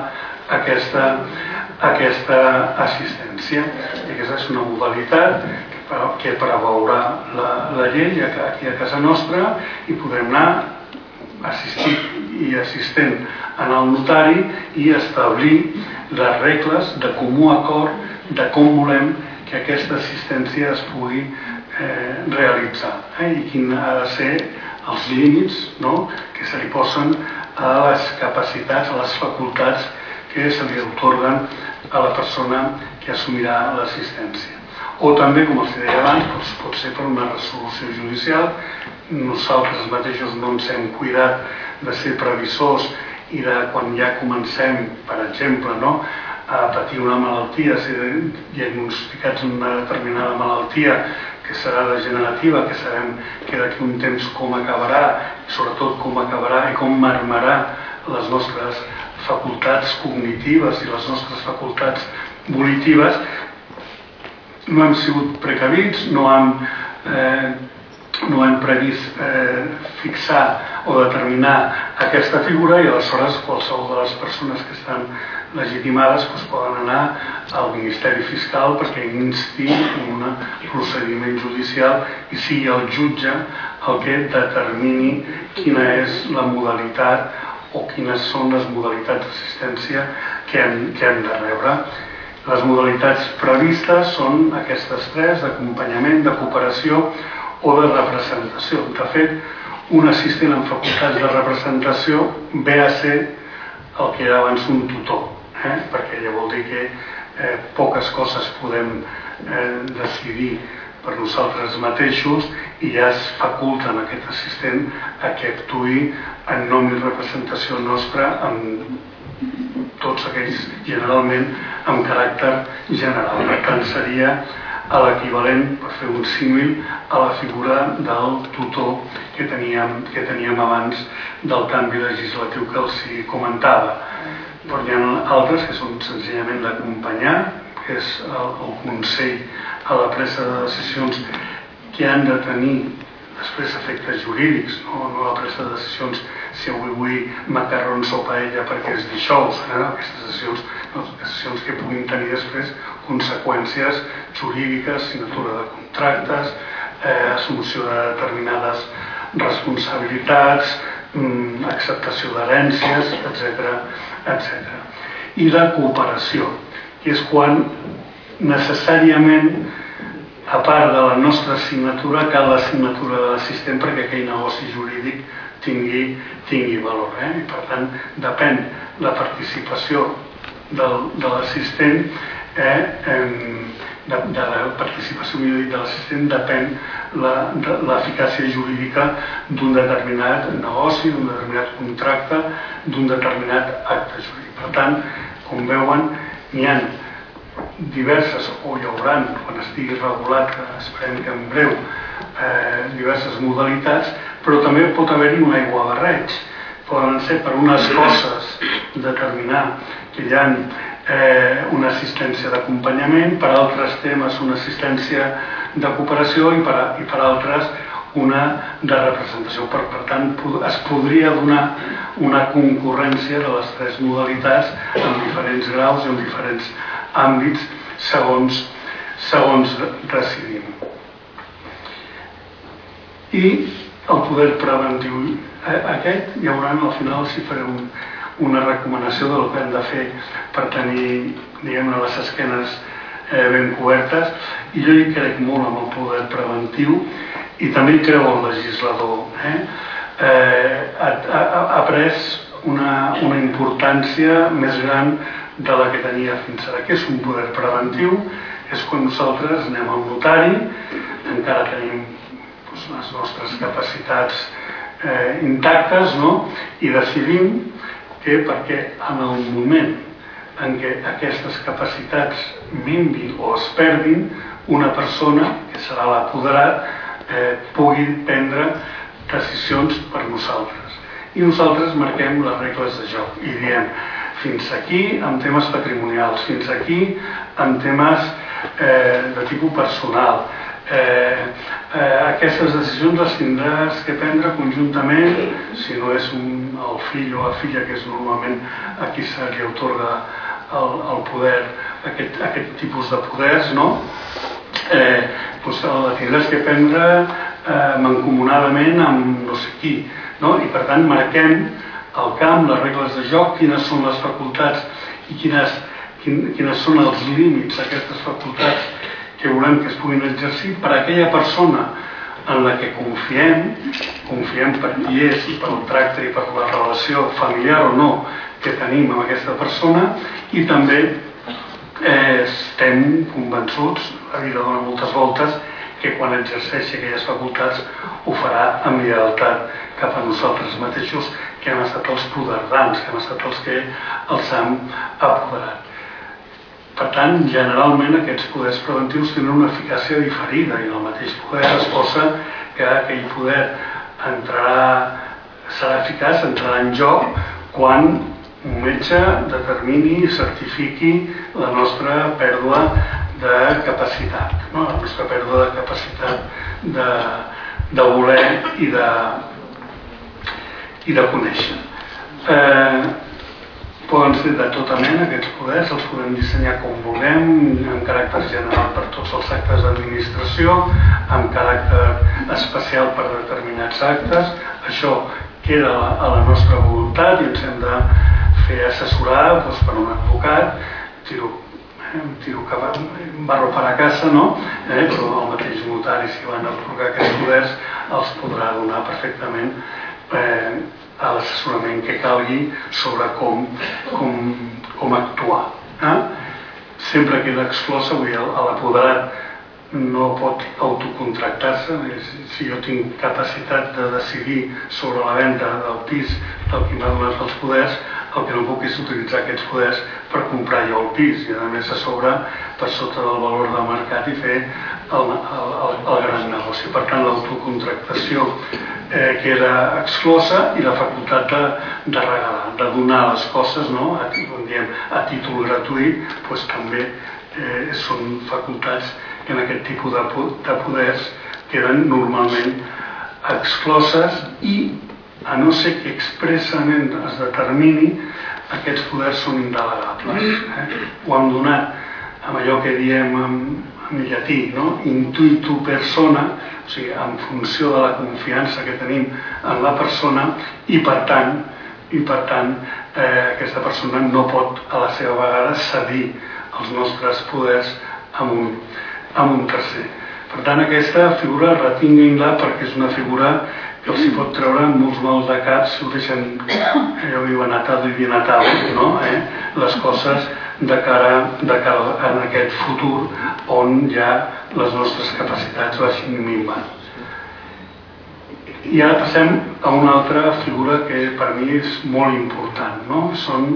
aquesta assistència. I aquesta és una modalitat que preveurà la llei aquí a casa nostra i podrem anar assistit i assistent en el notari i establir les regles de comú acord de com volem que aquesta assistència es pugui realitzar i quin ha de ser els límits, no?, que se li posen a les capacitats, a les facultats que se li atorguen a la persona que assumirà l'assistència. O també, com els deia abans, pot ser per una resolució judicial. Nosaltres mateixos no ens hem cuidat de ser previsors i de quan ja comencem, per exemple, a patir una malaltia, ser diagnosticats una determinada malaltia que serà degenerativa, que sabem que d'aquí un temps com acabarà, i sobretot com acabarà i com marmarà les nostres facultats cognitives i les nostres facultats volitives, no hem sigut precavits, no hem previst fixar o determinar aquesta figura i aleshores qualsevol de les persones que estan legitimades poden anar al Ministeri Fiscal perquè insti un procediment judicial i sigui el jutge el que determini quina és la modalitat o quines són les modalitats d'assistència que hem de rebre. Les modalitats previstes són aquestes tres: d'acompanyament, de cooperació o de representació. De fet, un assistent amb facultats de representació ve a ser el que era abans un tutor, perquè ja vol dir que poques coses podem decidir per nosaltres mateixos i ja es faculta en aquest assistent a que actuï en nom i representació nostra amb tots aquells, generalment, amb caràcter general. Per tant, seria l'equivalent, per fer un símil, a la figura del tutor que teníem abans del canvi legislatiu que els comentava. Però hi ha altres que són senzillament d'acompanyar, que és el consell a la presa de decisions que han de tenir després efectes jurídics, no la presa de decisions si avui vull macarrons o paella perquè és dijous, aquestes decisions que puguin tenir després conseqüències jurídiques, signatura de contractes, assumpció de determinades responsabilitats, acceptació d'herències, etc. I la cooperació, que és quan necessàriament, a part de la nostra signatura, cal la signatura de l'assistent perquè aquell negoci jurídic tingui valor. I per tant, depèn la participació de l'assistent, de la participació de l'assistent depèn l'eficàcia jurídica d'un determinat negoci, d'un determinat contracte, d'un determinat acte jurídic. Per tant, com veuen, n'hi ha diverses, o hi haurà, quan estigui regulat, que esperem que en breu, diverses modalitats, però també pot haver-hi un aiguabarreig. Poden ser per unes coses determinar que hi ha una assistència d'acompanyament, per altres temes una assistència de cooperació i per altres una de representació. Per tant, es podria donar una concurrència de les tres modalitats en diferents graus i en diferents àmbits segons decidim. I el poder preventiu aquest, hi haurà al final, si faré una recomanació del que hem de fer per tenir, diguem-ne, les esquenes ben cobertes, i jo hi crec molt en el poder preventiu i també hi creu el legislador. Ha pres una importància més gran de la que tenia fins ara. Què és un poder preventiu? És quan nosaltres anem al notari, encara tenim les nostres capacitats intactes, i decidim que perquè en el moment en què aquestes capacitats minvin o es perdin, una persona, que serà l'apoderat, pugui prendre decisions per nosaltres. I nosaltres marquem les regles de joc i diem fins aquí amb temes patrimonials, fins aquí amb temes de tipus personal. Aquestes decisions les tindràs que prendre conjuntament, si no és el fill o la filla, que és normalment a qui se li atorga el poder, aquest tipus de poders, la tindràs que prendre mancomunadament amb no sé qui. I per tant marquem el camp, les regles de joc, quines són les facultats i quines són els límits d'aquestes facultats que volem que es puguin exercir per a aquella persona en la que confiem per qui és i pel tracte i per la relació familiar o no que tenim amb aquesta persona, i també estem convençuts, la vida dona moltes voltes, que quan exerceixi aquelles facultats ho farà amb lleialtat cap a nosaltres mateixos, que hem estat els poderdants, que hem estat els que els hem apoderat. Per tant, generalment aquests poders preventius tenen una eficàcia diferida i el mateix poder es posa que aquell poder serà eficaç, entrarà en joc quan un metge determini i certifiqui la nostra pèrdua de capacitat, la nostra pèrdua de capacitat de voler i de conèixer. Poden ser de tota mena aquests poders, els podem dissenyar com vulguem, amb caràcter general per tots els actes d'administració, amb caràcter especial per determinats actes. Això queda a la nostra voluntat i ens hem de fer assessorar per un advocat, tiro cap barro per a casa, però el mateix notari, si van atorgar aquests poders, els podrà donar perfectament a l'assessorament que calgui sobre com actuar. Sempre queda exclosa, l'apoderat no pot autocontractar-se. Si jo tinc capacitat de decidir sobre la venda del pis del qui m'ha donat els poders, el que no puc és utilitzar aquests poders per comprar jo el pis i a més a sobre per sota del valor del mercat i fer el gran negoci. Per tant, l'autocontractació queda exclosa i la facultat de regalar, de donar les coses a títol gratuït, també són facultats que en aquest tipus de poders queden normalment excloses i, a no ser que expressament es determini, aquests poders són indelegables. Ho hem donat amb allò que diem en llatí, no? Intuitu persona, o sigui, en funció de la confiança que tenim en la persona i per tant aquesta persona no pot a la seva vegada cedir els nostres poders amb un tercer. Per tant, aquesta figura retinguin-la perquè és una figura que els hi pot treure molts mals de cap si ho deixen, allò diuen atado i bien atado, no? Les coses de cara a aquest futur on ja les nostres capacitats vagin minvant. I ara passem a una altra figura que per mi és molt important, no? Són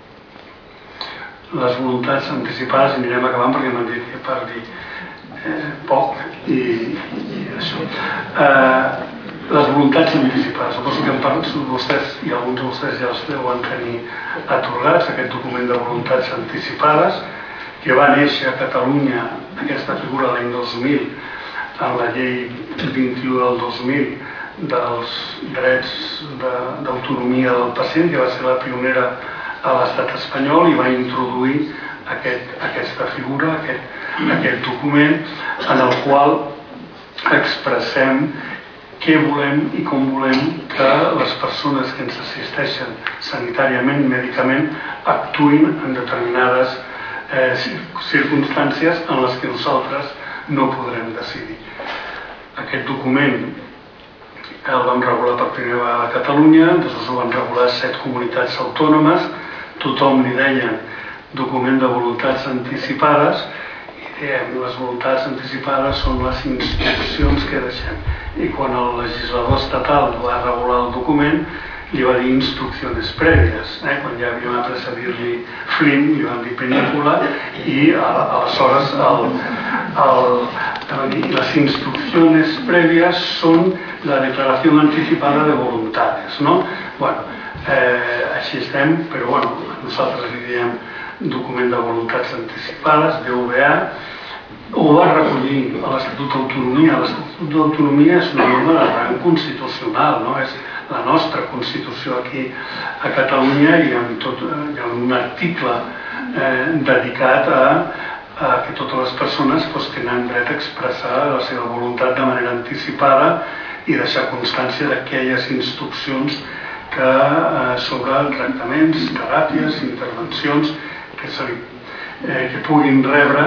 les voluntats anticipades, i anirem acabant perquè m'han dit que parli poc i això. Les voluntats anticipades, suposo que en parlen vostès i alguns de vostès ja els deuen tenir atorgats, aquest document de voluntats anticipades que va néixer a Catalunya, aquesta figura l'any 2000 en la llei 21 del 2000 dels drets d'autonomia del pacient, que va ser la pionera a l'estat espanyol i va introduir aquesta figura, aquest document en el qual expressem què volem i com volem que les persones que ens assisteixen sanitàriament, mèdicament, actuïn en determinades circumstàncies en les que nosaltres no podrem decidir. Aquest document el vam regular per primera vegada a Catalunya, després ho van regular 7 comunitats autònomes, tothom li deien document de voluntats anticipades, les voluntats anticipades són les instruccions que deixem. I quan el legislador estatal va regular el document, li va dir instruccions prèvies. Quan ja havíem après a dir-li Flynn, li van dir pel·lícula, i aleshores les instruccions prèvies són la declaració anticipada de voluntades, no? Bueno, així estem, però bueno, nosaltres li diem document de voluntats anticipades, DVA. Ho va recollir a l'Estatut d'Autonomia. L'Estatut d'Autonomia és una norma de rang constitucional, no? És la nostra Constitució aquí a Catalunya i hi ha un article dedicat a que totes les persones tenen dret a expressar la seva voluntat de manera anticipada i deixar constància d'aquelles instruccions sobre tractaments, teràpies, intervencions que puguin rebre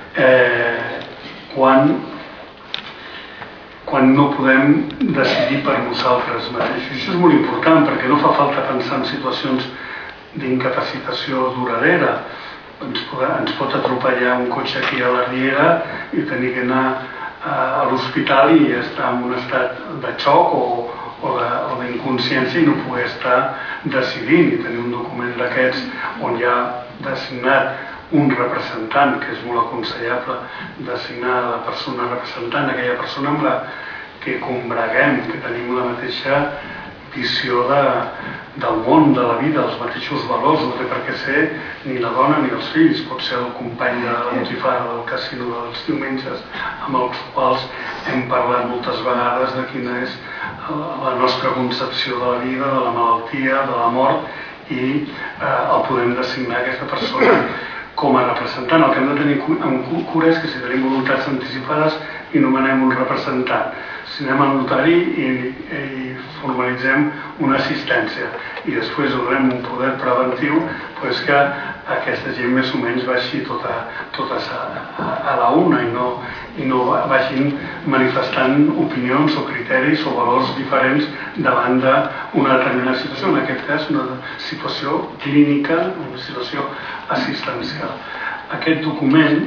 quan no podem decidir per nosaltres mateixos. Això és molt important perquè no fa falta pensar en situacions d'incapacitació duradera. Ens pot atropellar un cotxe aquí a la Riera i tenir que anar a l'hospital i estar en un estat de xoc o d'inconsciència i no poder estar decidint i tenir un document d'aquests on hi ha designat un representant, que és molt aconsellable designar la persona representant, aquella persona amb la que combreguem, que tenim la mateixa visió del món, de la vida, els mateixos valors, no té per què ser ni la dona ni els fills, pot ser el company de la botifara del casino dels diumenges, amb els quals hem parlat moltes vegades de quina és la nostra concepció de la vida, de la malaltia, de la mort, i el podem designar aquesta persona com a representant. El que hem de tenir en cura és que si tenim voluntats anticipades i nomenem un representant, si anem al notari i formalitzem una assistència i després donem un poder preventiu, doncs que aquesta gent més o menys vagi totes a la una i no vagin manifestant opinions o criteris o valors diferents davant d'una determinada situació, en aquest cas una situació clínica, una situació assistencial. Aquest document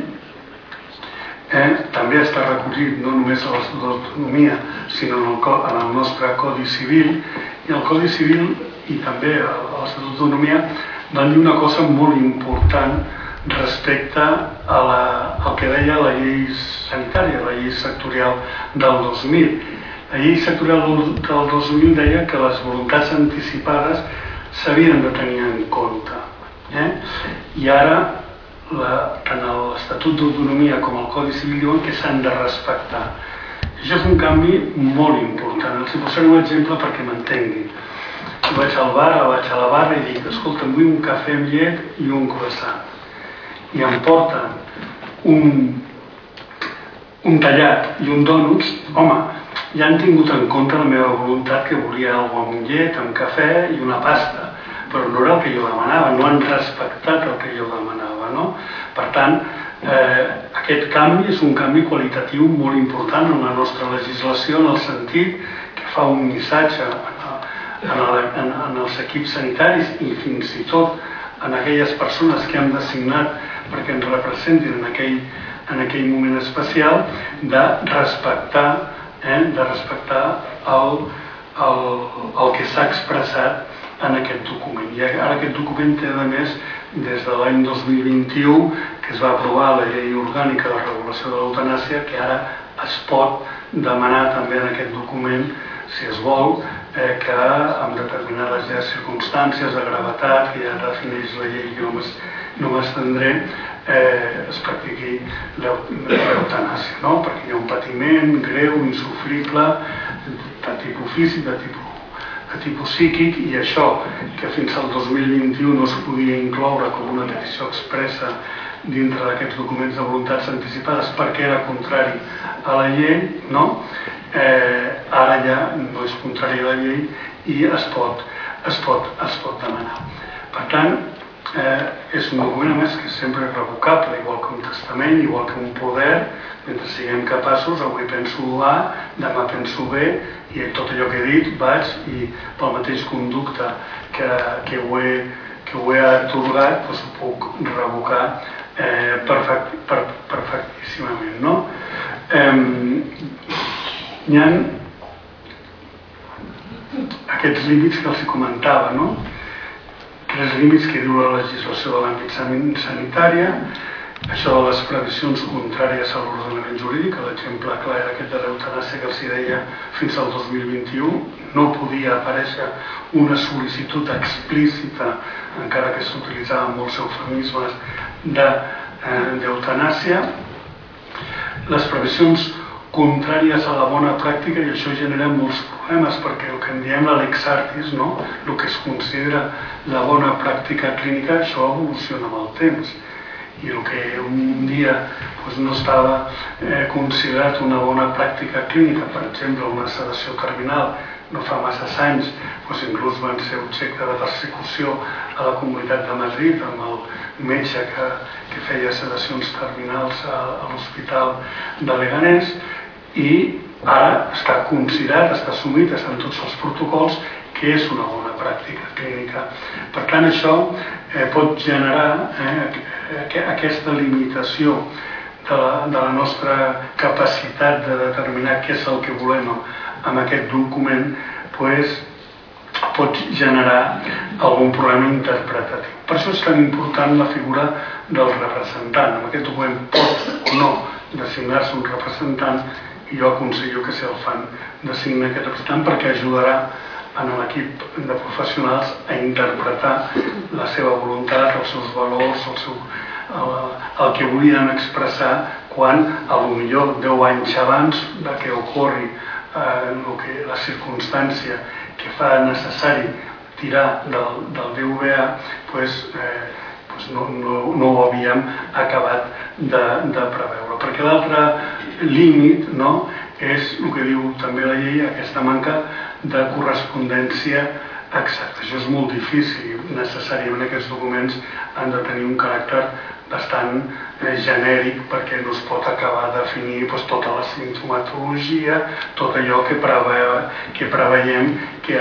també està recollit no només a l'Estatut d'Autonomia, sinó en el nostre Codi Civil, i el Codi Civil i també a l'Estatut d'Autonomia van dir una cosa molt important respecte al que deia la llei sanitària, la llei sectorial del 2000. La llei sectorial del 2000 deia que les voluntats anticipades s'havien de tenir en compte. I ara tant l'Estatut d'Autonomia com el Codi Civil diuen que s'han de respectar. Això és un canvi molt important. Els posaré un exemple perquè m'entenguin. Vaig al bar, vaig a la barra i dic, escolta, vull un cafè amb llet i un croissant. I em porten un tallat i un dònuts. Home, ja han tingut en compte la meva voluntat que volia alguna cosa amb llet, amb cafè i una pasta, però no era el que jo demanava, no han respectat el que jo demanava, no? Per tant, aquest canvi és un canvi qualitatiu molt important en la nostra legislació, en el sentit que fa un missatge en els equips sanitaris i fins i tot en aquelles persones que hem designat perquè ens representin en aquell moment especial, de respectar el que s'ha expressat en aquest document. I ara aquest document té, a més, des de l'any 2021, que es va aprovar la llei orgànica de regulació de l'eutanàsia, que ara es pot demanar també en aquest document, si es vol, que en determinades circumstàncies de gravetat, que ja defineix la llei, que no m'estendré, es practiqui l'eutanàsia, no? Perquè hi ha un patiment greu, insofrible, de tipus físic, de tipus psíquic, i això, que fins al 2021 no es podia incloure com una petició expressa dintre d'aquests documents de voluntats anticipades perquè era contrari a la llei, no? Ara ja no és contrari a la llei i es pot demanar. Per tant, és un document, a més, que sempre és revocable, igual que un testament, igual que un poder. Mentre siguem capaços, avui penso A, demà penso B, i tot allò que he dit vaig i pel mateix conducte que ho he atorgat, doncs ho puc revocar perfectíssimament, no? Hi ha aquests límits que els comentava, no? Tres límits que diu la legislació de l'àmbit sanitari, això de les previsions contràries a l'ordenament jurídic, l'exemple clar era aquest de l'eutanàsia que els deia fins al 2021, no podia aparèixer una sol·licitud explícita, encara que s'utilitzaven molts eufemismes, d'eutanàsia. Les previsions contràries a la bona pràctica, i això genera molts problemes, perquè el que en diem la lex artis, no? El que es considera la bona pràctica clínica, això evoluciona amb el temps. I el que un dia no estava considerat una bona pràctica clínica, per exemple una sedació terminal, no fa massa anys, inclús van ser objecte de persecució a la Comunitat de Madrid amb el metge que feia sedacions terminals a l'Hospital de Leganés, i ara està considerat, està assumit, està en tots els protocols, que és una bona pràctica clínica. Per tant, això pot generar aquesta limitació de la nostra capacitat de determinar què és el que volem amb aquest document, pot generar algun problema interpretatiu. Per això és tan important la figura del representant. Amb aquest document pot o no designar-se un representant, i jo aconsello que si el fan designar aquest representant perquè ajudarà en l'equip de professionals a interpretar la seva voluntat, els seus valors, el que volien expressar quan, potser 10 anys abans de que ocorri la circumstància que fa necessari tirar del DVA, no ho havíem acabat de preveure. Perquè l'altre límit és el que diu també la llei, aquesta manca de correspondència exacta. Això és molt difícil. Necessàriament aquests documents han de tenir un caràcter bastant genèric perquè no es pot acabar de definir tota la simptomatologia, tot allò que preveiem que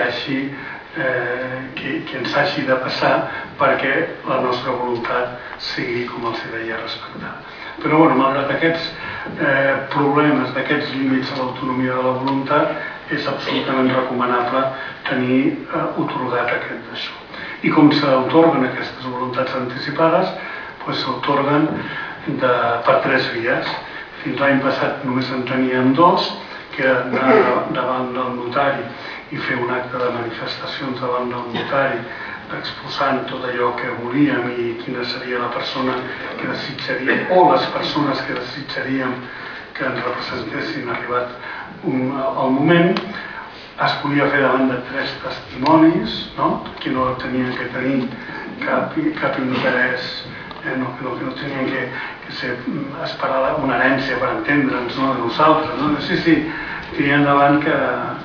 ens hagi de passar perquè la nostra voluntat sigui, com els deia, respectada. Però, malgrat aquests problemes, d'aquests límits a l'autonomia de la voluntat, és absolutament recomanable tenir atorgat aquest d'això. I com s'atorguen aquestes voluntats anticipades? S'atorguen per 3 vies. Fins l'any passat només en teníem 2, que era anar davant del notari i fer un acte de manifestacions davant del notari exposant tot allò que volíem i quina seria la persona que desitjaríem o les persones que desitjaríem que ens representessin arribat el moment. Es podia fer davant de 3 testimonis, que no tenien que tenir cap interès, que no tenien que esperar una herència per entendre'ns de nosaltres. Sí, tiri endavant que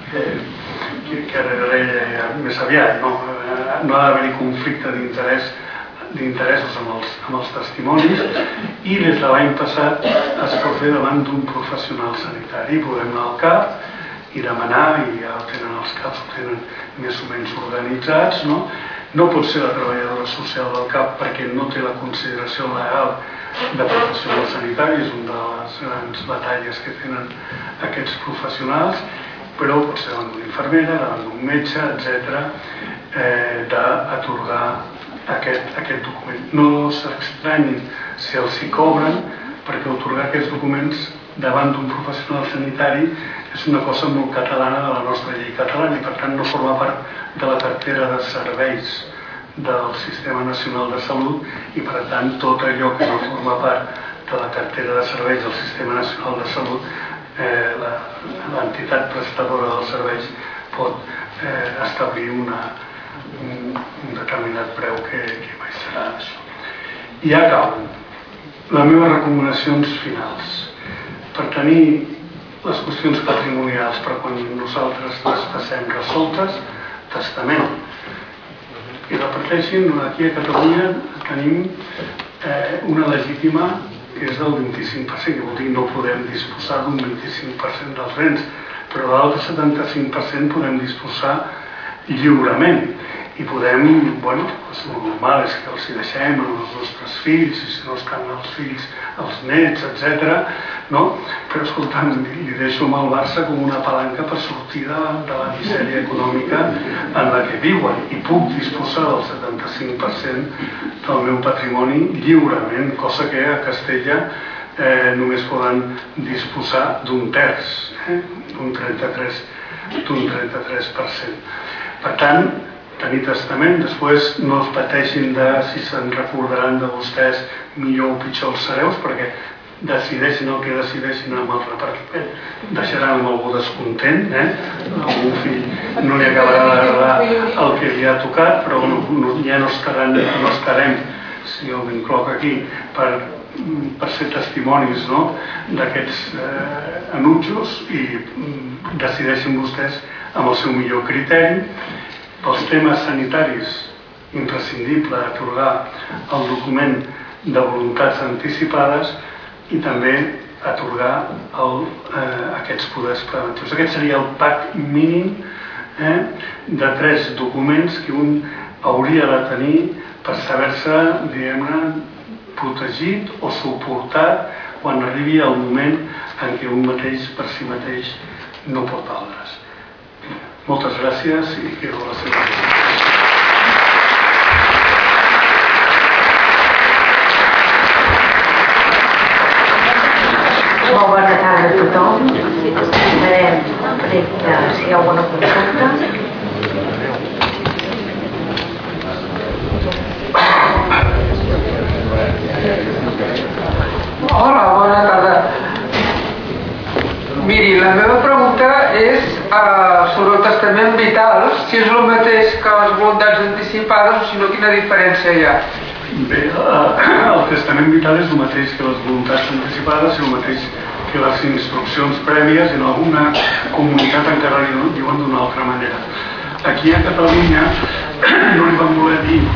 era més aviat, no ha d'haver-hi conflicte d'interessos amb els testimonis, i des de l'any passat es pot fer davant d'un professional sanitari. Podem anar al CAP i demanar, i ja tenen els CAPs, ho tenen més o menys organitzats, no pot ser la treballadora social del CAP perquè no té la consideració legal de professional sanitari, és una de les grans batalles que tenen aquests professionals, però pot ser davant d'una infermera, davant d'un metge, etc., d'atorgar aquest document. No s'estranyin si els hi cobren, perquè atorgar aquests documents davant d'un professional sanitari és una cosa molt catalana de la nostra llei catalana i per tant no forma part de la cartera de serveis del Sistema Nacional de Salut i per tant tot allò que no forma part de la cartera de serveis del Sistema Nacional de Salut, l'entitat prestadora dels serveis pot establir un determinat preu que mai serà això. I acabo. Les meves recomanacions finals. Per tenir les qüestions patrimonials per quan nosaltres les passem resoltes, testament. I repeteixin, aquí a Catalunya tenim una legítima que és del 25%, que vol dir no podem disposar d'un 25% dels béns, però de l'altre 75% podem disposar lliurement. I podem, el normal és que els hi deixem als nostres fills, i si no estan els fills, els nets, etc. Però escoltant, li deixo amb el Barça com una palanca per sortir de la misèria econòmica en la que viuen i puc disposar del 75% del meu patrimoni lliurement, cosa que a Castella només poden disposar d'un terç, d'un 33%. Per tant, tenir testament, després no es pateixin de si se'n recordaran de vostès millor o pitjor els hereus, perquè decideixin el que decideixin amb el repartiment, deixaran amb algú descontent, algun fill no li acabarà d'agradar el que li ha tocat, però ja no estarem, si jo m'incloc aquí, per ser testimonis d'aquests anutjos i decideixin vostès amb el seu millor criteri. Pels temes sanitaris, imprescindible atorgar el document de voluntats anticipades i també atorgar aquests poders preventius. Aquest seria el pack mínim de 3 documents que un hauria de tenir per saber-se, diguem-ne, protegit o suportat quan arribi el moment en què un mateix per si mateix no pot valdre's. Moltes gràcies i quedo a la seva disposició. Molt bona tarda a tothom. Esperem que si hi ha alguna consulta. Hola, bona tarda. Miri, la meva pregunta és sobre el testament vital, si és el mateix que les voluntats anticipades o si no, quina diferència hi ha? Bé, el testament vital és el mateix que les voluntats anticipades i el mateix que les instruccions prèvies, i en alguna comunitat encara li diuen d'una altra manera. Aquí a Catalunya no li van voler dir,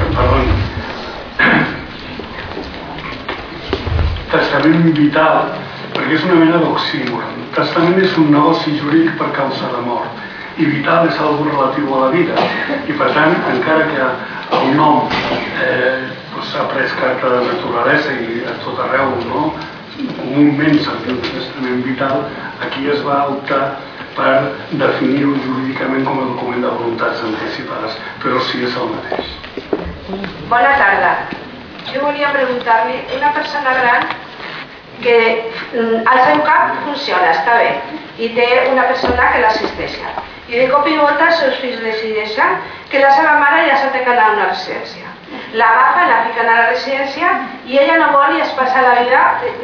testament vital, perquè és una mena d'oxímoron. Testament és un negoci jurídic per causa de mort i vital és algo relatiu a la vida i per tant, encara que el nom s'ha pres carta de naturalesa i a tot arreu comunament se'n diu testament vital, aquí es va optar per definir-ho jurídicament com a document de voluntats anticipades, però sí és el mateix. Bona tarda. Jo volia preguntar-li, una persona gran que el seu cap funciona, està bé, i té una persona que l'assisteix. I de cop i volta els seus fills decideixen que la seva mare ja s'ha de quedar a una residència. L'agafen, la fiquen a la residència i ella no vol i es passa la vida,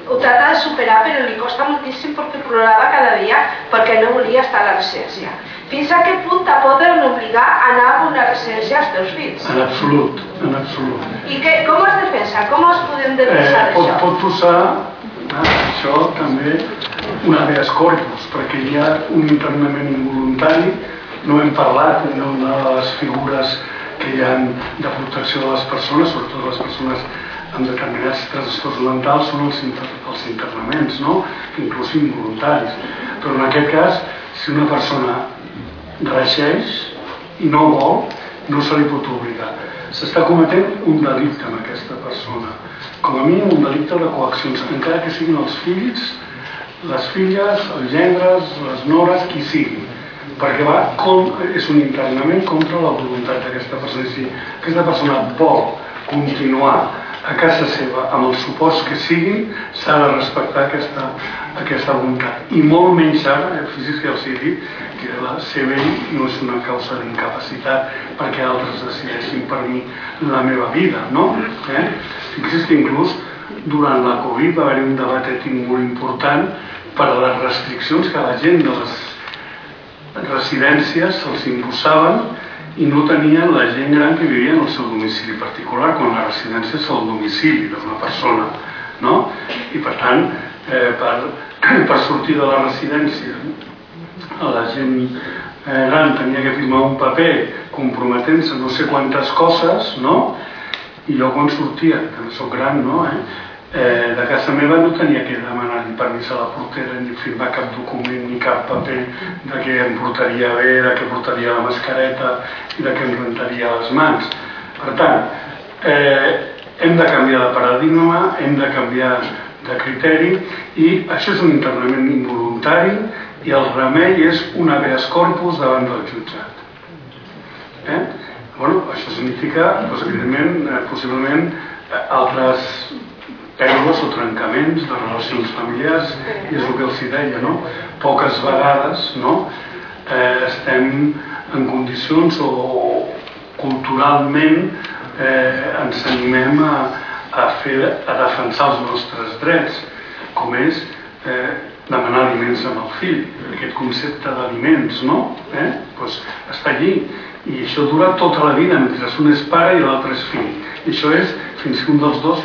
ho trata de superar, però li costa moltíssim perquè plorava cada dia perquè no volia estar a la residència. Fins a què punt te poden obligar a anar a una residència als teus fills? En absolut, en absolut. I com es defensa? Com es podem defensar d'això? Pot posar, això també, un habeas corpus, perquè hi ha un internament involuntari, no hem parlat d'una de les figures que hi ha de protecció de les persones, sobretot les persones amb determinats trastorns mentals, són els internaments, no? Inclús involuntaris. Però en aquest cas, si una persona regeix i no vol, no se li pot obligar. S'està cometent un delicte amb aquesta persona. Com a mínim un delicte de coaccions, encara que siguin els fills, les filles, els gendres, les nores, qui sigui. Perquè és un internament contra la voluntat d'aquesta persona. Si aquesta persona vol continuar a casa seva amb els suports que siguin, s'ha de respectar aquesta voluntat. I molt menys ara, físics que els he dit, que la CBI no és una causa d'incapacitat perquè altres decideixin per mi la meva vida, no? Fixi's que inclús durant la Covid va haver un debat ètic molt important per a les restriccions que la gent de les residències se'ls imposaven i no tenien la gent gran que vivia en el seu domicili particular, quan la residència és el domicili d'una persona, no? I per tant, per sortir de la residència, la gent gran tenia que firmar un paper comprometent-se no sé quantes coses, no? I jo quan sortia, que soc gran, no? De casa meva no tenia que demanar ni permís a la portera, ni firmar cap document, ni cap paper de que em portaria bé, de que portaria la mascareta i de que em rentaria les mans. Per tant, hem de canviar de paradigma, hem de canviar de criteri, i això és un internament involuntari i el remei és un habeas corpus davant del jutjat. Això significa, evidentment, possiblement altres pèrdues o trencaments de relacions familiars, i és el que els deia, no? Poques vegades estem en condicions o culturalment ens animem a defensar els nostres drets, com és demanar aliments amb el fill. Aquest concepte d'aliments, no? Està allí, i això dura tota la vida, mentre un és pare i l'altre és fill. I això és fins que un dels dos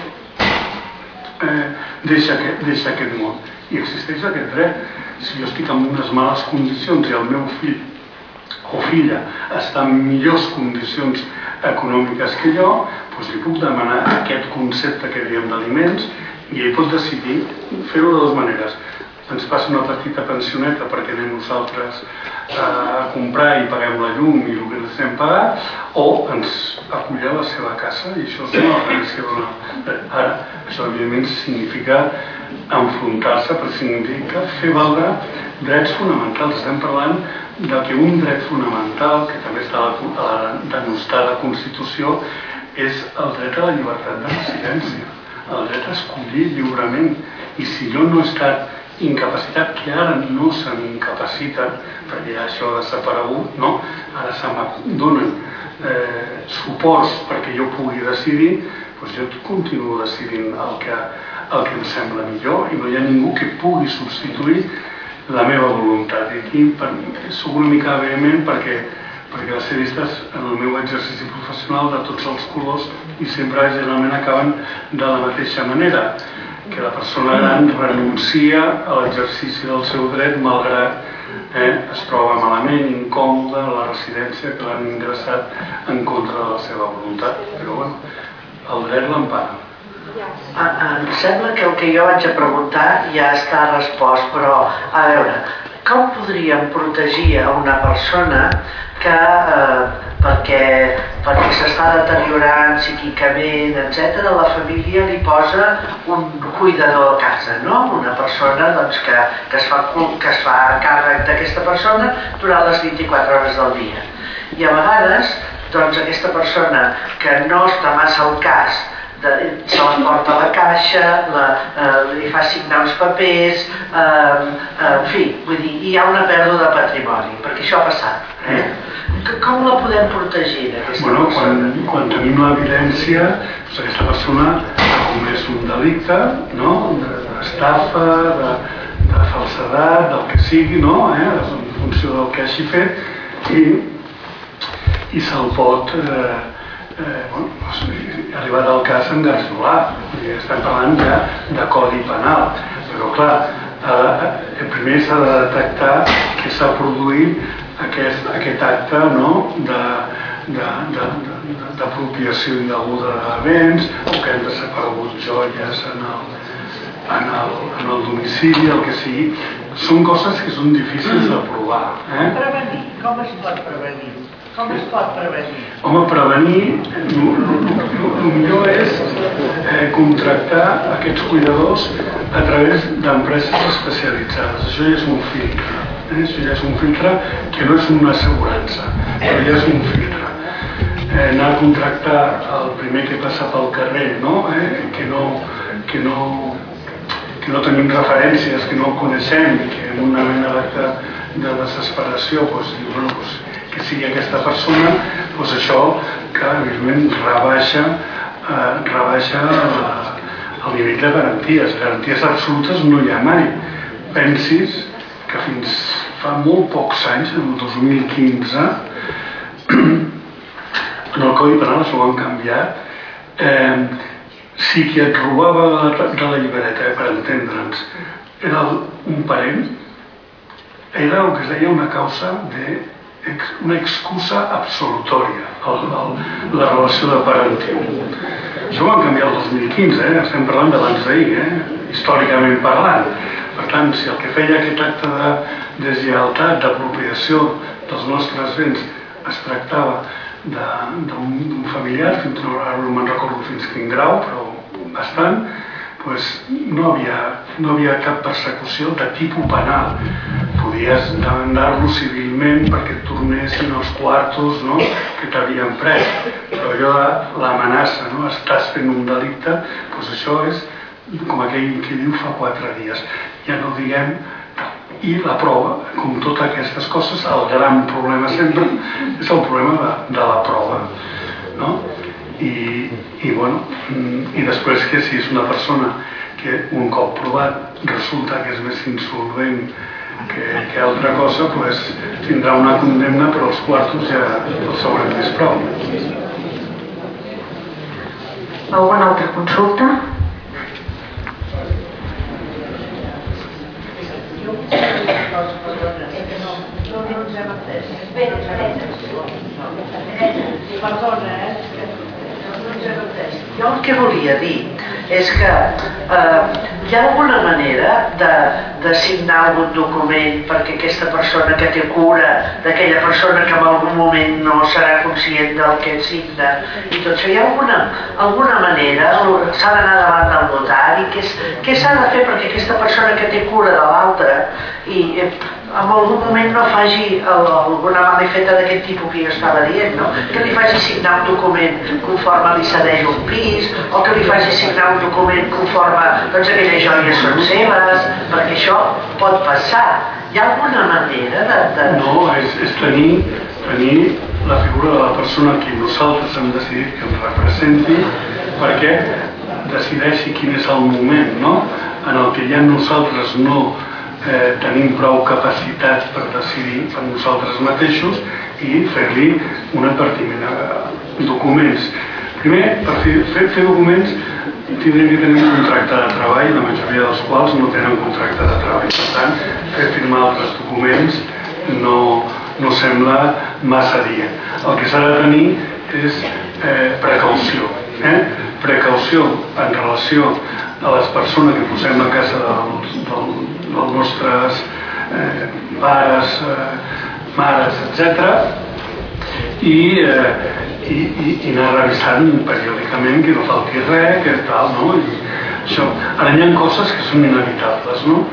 deixa aquest món. I existeix aquest dret. Si jo estic en unes males condicions i el meu fill o filla està en millors condicions econòmiques que jo, doncs li puc demanar aquest concepte que diem d'aliments i ell pot decidir fer-ho de dues maneres. Ens passa una petita pensioneta perquè anem nosaltres a comprar i paguem la llum i el que necessitem pagar, o ens acull a la seva casa, i això és una organització. Ara, això evidentment significa enfrontar-se, però significa fer valdre drets fonamentals. Estem parlant de que un dret fonamental, que també està denostat a la Constitució, és el dret a la llibertat de residència, el dret a escollir lliurement. I si jo no he estat incapacitat, que ara no se m'incapacita, perquè ja això ha desaparegut, no? Ara se em donen suports perquè jo pugui decidir, doncs jo continuo decidint el que em sembla millor, i no hi ha ningú que pugui substituir la meva voluntat. I aquí soc una mica vehement perquè les seristes en el meu exercici professional de tots els colors i sempre generalment acaben de la mateixa manera, que la persona gran renuncia a l'exercici del seu dret malgrat es troba malament, incòmode a la residència que l'han ingressat en contra de la seva voluntat. Però bueno, el dret l'empara. Em sembla que el que jo vaig a preguntar ja està respost, però a veure, com podríem protegir a una persona que perquè s'està deteriorant psíquicament, etc., la família li posa un cuidador a casa, no? Una persona que es fa càrrec d'aquesta persona durant les 24 hores del dia. I a vegades, aquesta persona que no està massa al cas se la porta a la caixa, li fa signar uns papers, en fi, vull dir, hi ha una pèrdua de patrimoni, perquè això ha passat. Com la podem protegir, aquesta persona? Quan tenim l'evidència, aquesta persona comès un delicte, no? D'estafa, de falsedat, del que sigui, no? En funció del que hagi fet, i se'l pot, arribat al cas, engarjolar. Estem parlant ja de codi penal, però clar, primer s'ha de detectar que s'ha produït aquest acte, no? D'apropiació indeguda de béns, o que han desaparegut joies en el domicili, el que sigui. Són coses que són difícils de provar. Prevenir, com es pot prevenir? Com es pot prevenir? Home, prevenir, el millor és contractar aquests cuidadors a través d'empreses especialitzades. Això ja és un filtre. Això ja és un filtre que no és una assegurança, però ja és un filtre. Anar a contractar el primer que passa pel carrer, no? Que no tenim referències, que no el coneixem, i que en una mena d'acte de desesperació que sigui aquesta persona, això que evidentment rebaixa el nivell de garanties. Garanties absolutes no hi ha mai. Pensis que fins fa molt pocs anys, en el 2015, en el Codi Penal això ho han canviat, si qui et robava de la llibreta, per entendre'ns, era un parent, era el que es deia una causa una excusa absolutòria, la relació de parentiu. Això ho van canviar el 2015, estem parlant d'abans d'ahir, històricament parlant. Per tant, si el que feia aquest acte de deslleialtat, d'apropiació dels nostres béns es tractava d'un familiar, ara no me'n recordo fins quin grau, però bastant, no havia cap persecució de tipus penal. Podies demandar-lo civilment perquè et tornessin els quartos que t'havien pres, però allò de l'amenaça, estàs fent un delicte, això és com aquell que diu fa 4 dies. Ja no diguem. I la prova, com totes aquestes coses, el gran problema sempre és el problema de la prova, no? I després que si és una persona que un cop provat resulta que és més insolvent que altra cosa, tindrà una condemna, però els quartos ja els haurem vist prou. Alguna altra consulta? Jo el que volia dir és que hi ha alguna manera de signar algun document perquè aquesta persona que té cura d'aquella persona que en algun moment no serà conscient del que signa i tot això, hi ha alguna manera, s'ha d'anar davant del notari, què s'ha de fer perquè aquesta persona que té cura de l'altre i en algun moment no faci alguna malifeta d'aquest tipus que jo estava dient, no? Que li faci signar un document conforme li cedeix un pis, o que li faci signar un document conforme aquelles joies són seves, perquè això pot passar. Hi ha alguna manera de... No, és tenir la figura de la persona que nosaltres hem decidit que ens representi perquè decideixi quin és el moment, no? En el que ja nosaltres no tenim prou capacitat per decidir per nosaltres mateixos i fer-li un advertiment a documents. Primer, per fer documents tindrem que tenir un contracte de treball, la majoria dels quals no tenen contracte de treball. Per tant, fer firmar altres documents no sembla massa dia. El que s'ha de tenir és precaució. Precaució en relació a les persones que posem a casa dels nostres pares, mares, etc. I anar revisant periòdicament que no falti res, que tal, no? Ara hi ha coses que són inevitables, no?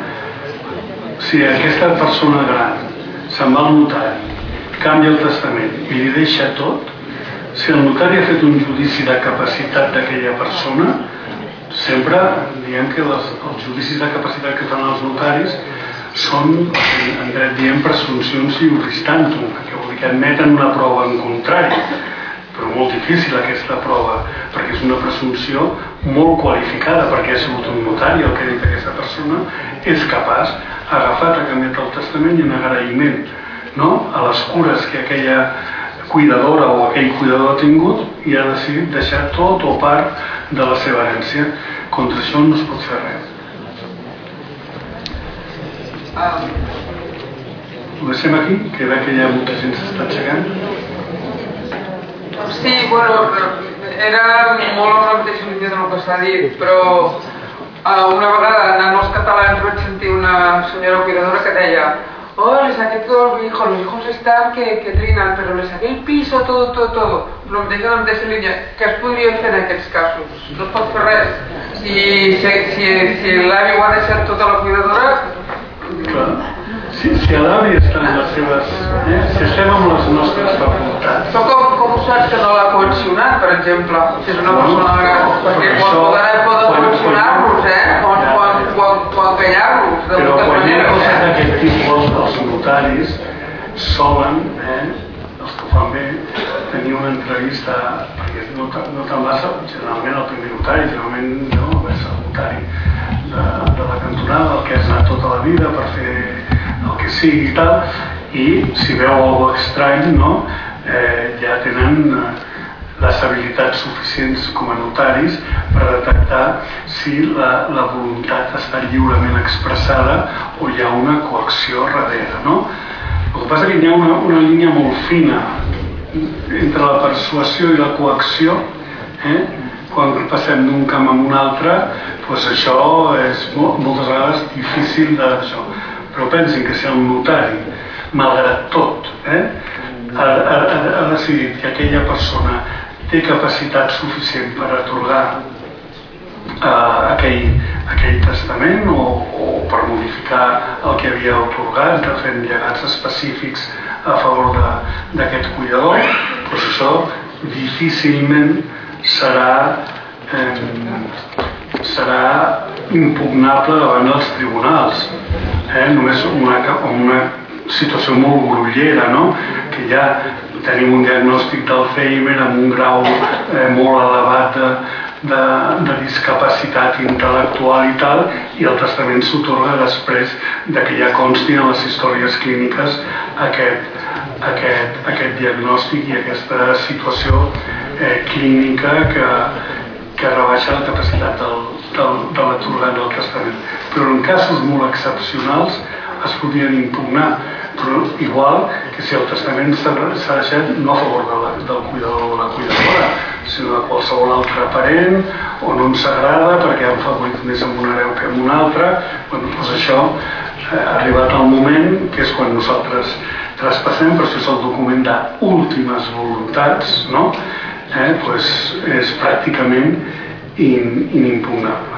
Si aquesta persona gran se'n va al notari, canvia el testament i li deixa tot, si el notari ha fet un judici de capacitat d'aquella persona, sempre diem que els judicis de capacitat que fan els notaris són, en dret diem, presumpcions iuris tantum, que vol dir que admeten una prova en contrari, però molt difícil aquesta prova, perquè és una presumpció molt qualificada, perquè ha sigut un notari el que ha dit aquesta persona, és capaç, ha agafat, ha canviat el testament i en agraïment, no?, a les cures que aquella cuidadora o aquell cuidador ha tingut, i ha decidit deixar tot o part de la seva herència. Contra això no es pot fer res. Ho deixem aquí, que veig que hi ha molta gent que s'està aixecant. Sí, bueno, era molt en la mateixa línia del que s'ha dit, però una vegada anant als catalans vaig sentir una senyora cuidadora que deia: oh, le saqué todo el hijo, los hijos están que trinan, pero le saqué el piso, todo. El mateix en la mateixa línia. Què es podria fer en aquests casos? No es pot fer res. Si l'avi ho ha deixat tota la cuidadora... Clar. Si l'avi està en les seves... Si estem amb les nostres facultats... Però com ho saps que no l'ha coaccionat, per exemple? Si és una persona gran, perquè poden coaccionar-los, quan callar-los. Però quan hi ha coses d'aquest tipus, els notaris solen, els que ho fan bé, tenir una entrevista, perquè no te'n vas, generalment el primer notari, generalment no, és el notari de la cantonada, el que has anat tota la vida per fer el que sigui i tal, i si veu alguna cosa estrany, no, ja tenen les habilitats suficients com a notaris per detectar si la voluntat està lliurement expressada o hi ha una coacció darrere, no? El que passa és que hi ha una línia molt fina entre la persuasió i la coacció, quan passem d'un camp a un altre, doncs això és moltes vegades difícil d'això. Però pensin que si el notari, malgrat tot, ha decidit que aquella persona té capacitat suficient per atorgar aquell testament o per modificar el que havia atorgat, de fer llegats específics a favor d'aquest cuidador, doncs això difícilment serà impugnable davant dels tribunals. Només una situació molt grollera, no? Que ja tenim un diagnòstic d'Alzheimer amb un grau molt elevat de discapacitat intel·lectual i tal, i el testament s'atorga després que ja constin a les històries clíniques aquest diagnòstic i aquesta situació clínica que rebaixa la capacitat de l'atorgant del testament. Però en casos molt excepcionals es podrien impugnar, però igual que si el testament s'ha deixat no a favor del cuidador o la cuidadora, sinó de qualsevol altre parent, o no ens agrada perquè han favorit més amb un hereu que amb un altre, doncs això ha arribat al moment que és quan nosaltres traspassem, però si és el document d'últimes voluntats, no? Doncs és pràcticament inimpugnable.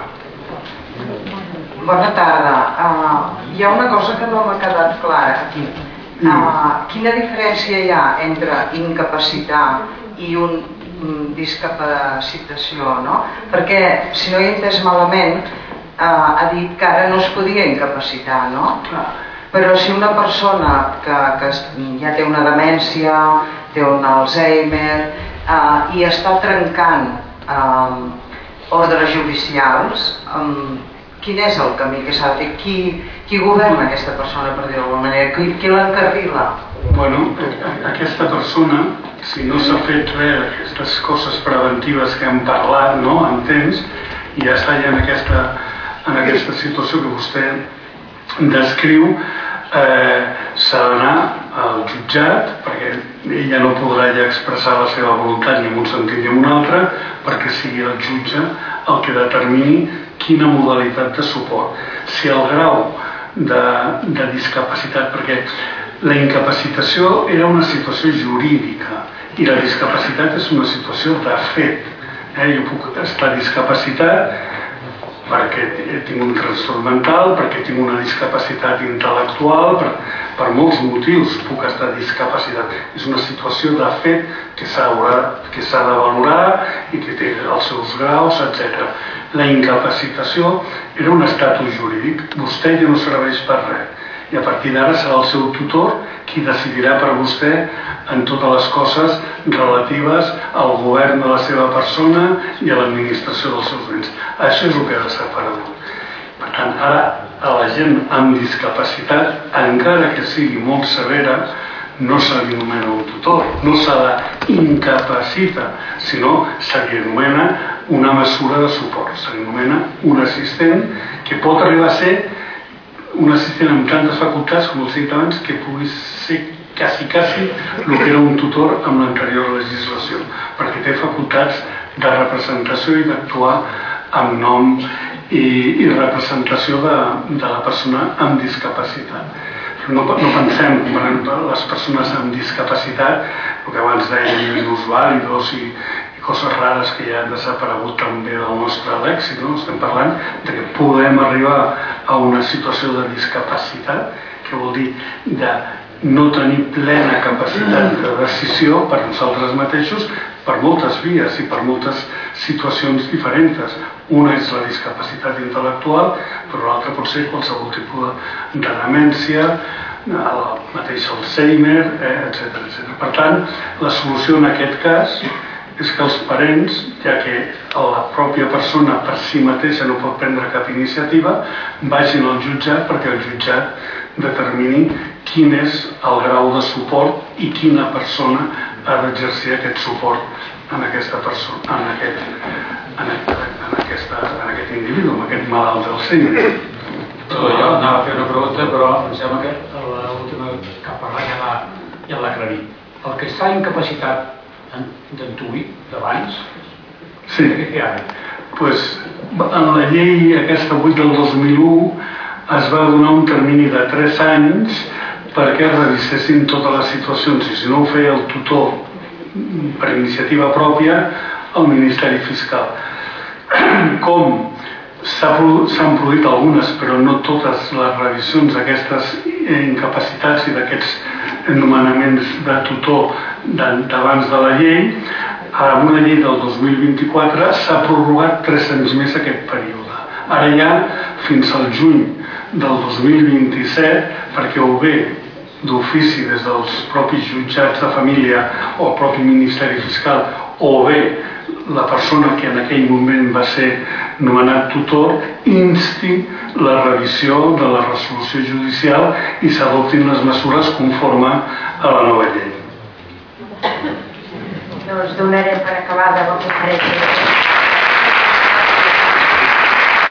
Bona tarda. Hi ha una cosa que no m'ha quedat clara aquí. Quina diferència hi ha entre incapacitar i un discapacitació, no? Perquè, si no hi he entès malament, ha dit que ara no es podia incapacitar, no? Però si una persona que ja té una demència, té un Alzheimer, i està trencant ordres judicials, quin és el camí que s'ha de fer? Qui governa aquesta persona, per dir-ho d'alguna manera? Qui l'encarrila? Bueno, aquesta persona, si no s'ha fet res d'aquestes coses preventives que hem parlat, no?, en temps, i ja està ja en aquesta situació que vostè descriu, s'ha d'anar al jutjat, perquè ella no podrà ja expressar la seva voluntat ni en un sentit ni en un altre, perquè sigui el jutge el que determini quina modalitat de suport. Si el grau de discapacitat, perquè la incapacitació era una situació jurídica i la discapacitat és una situació de fet. Jo puc estar discapacitat perquè tinc un trastorn mental, perquè tinc una discapacitat intel·lectual, per molts motius puc estar discapacitat. És una situació de fet que s'ha de valorar i que té els seus graus, etc. La incapacitació era un estatus jurídic. Vostè ja no serveix per res. I a partir d'ara serà el seu tutor qui decidirà per vostè en totes les coses relatives al govern de la seva persona i a l'administració dels seus béns. Això és el que ha de ser aparegut. Per tant, ara, a la gent amb discapacitat, encara que sigui molt severa, no se li anomena un tutor, no se l'incapacita, sinó se li anomena una mesura de suport, se li anomena un assistent que pot arribar a ser un assistent amb tantes facultats, com us he dit abans, que pugui ser quasi el que era un tutor amb l'anterior legislació, perquè té facultats de representació i d'actuar amb nom i representació de la persona amb discapacitat. No pensem que les persones amb discapacitat, el que abans dèiem minusvàlidos i coses rares que ja han desaparegut també del nostre lèxic, no? Estem parlant de que podem arribar a una situació de discapacitat, que vol dir de no tenir plena capacitat de decisió per nosaltres mateixos per moltes vies i per moltes situacions diferents. Una és la discapacitat intel·lectual, però l'altra pot ser qualsevol tipus de demència, el mateix Alzheimer, etc. Per tant, la solució en aquest cas és que els parents, ja que la pròpia persona per si mateixa no pot prendre cap iniciativa, vagin al jutjat perquè el jutjat determini quin és el grau de suport i quina persona ha d'exercir aquest suport en aquesta persona, en aquest individu, en aquest malalt d'Alzheimer. Jo anava a fer una pregunta, però em sembla que l'última que ha parlat ja l'ha aclarit. El que està incapacitat d'antuir d'abans, sí. Què hi ha? Pues, en la llei aquesta 8 del 2001 es va donar un termini de 3 anys perquè revisessin totes les situacions, i si no ho feia el tutor per iniciativa pròpia, el Ministeri Fiscal. Com s'han produït algunes, però no totes les revisions d'aquestes incapacitats i d'aquests nomenaments de tutor d'abans de la llei, amb una llei del 2024 s'ha prorrogat 3 anys més aquest període. Ara ja fins al juny del 2027, perquè o bé d'ofici des dels propis jutjats de família o el propi Ministeri Fiscal, o bé la persona que en aquell moment va ser nomenat tutor insti la revisió de la resolució judicial i s'adoptin les mesures conforme a la nova llei. Doncs donarem per acabada la conferència.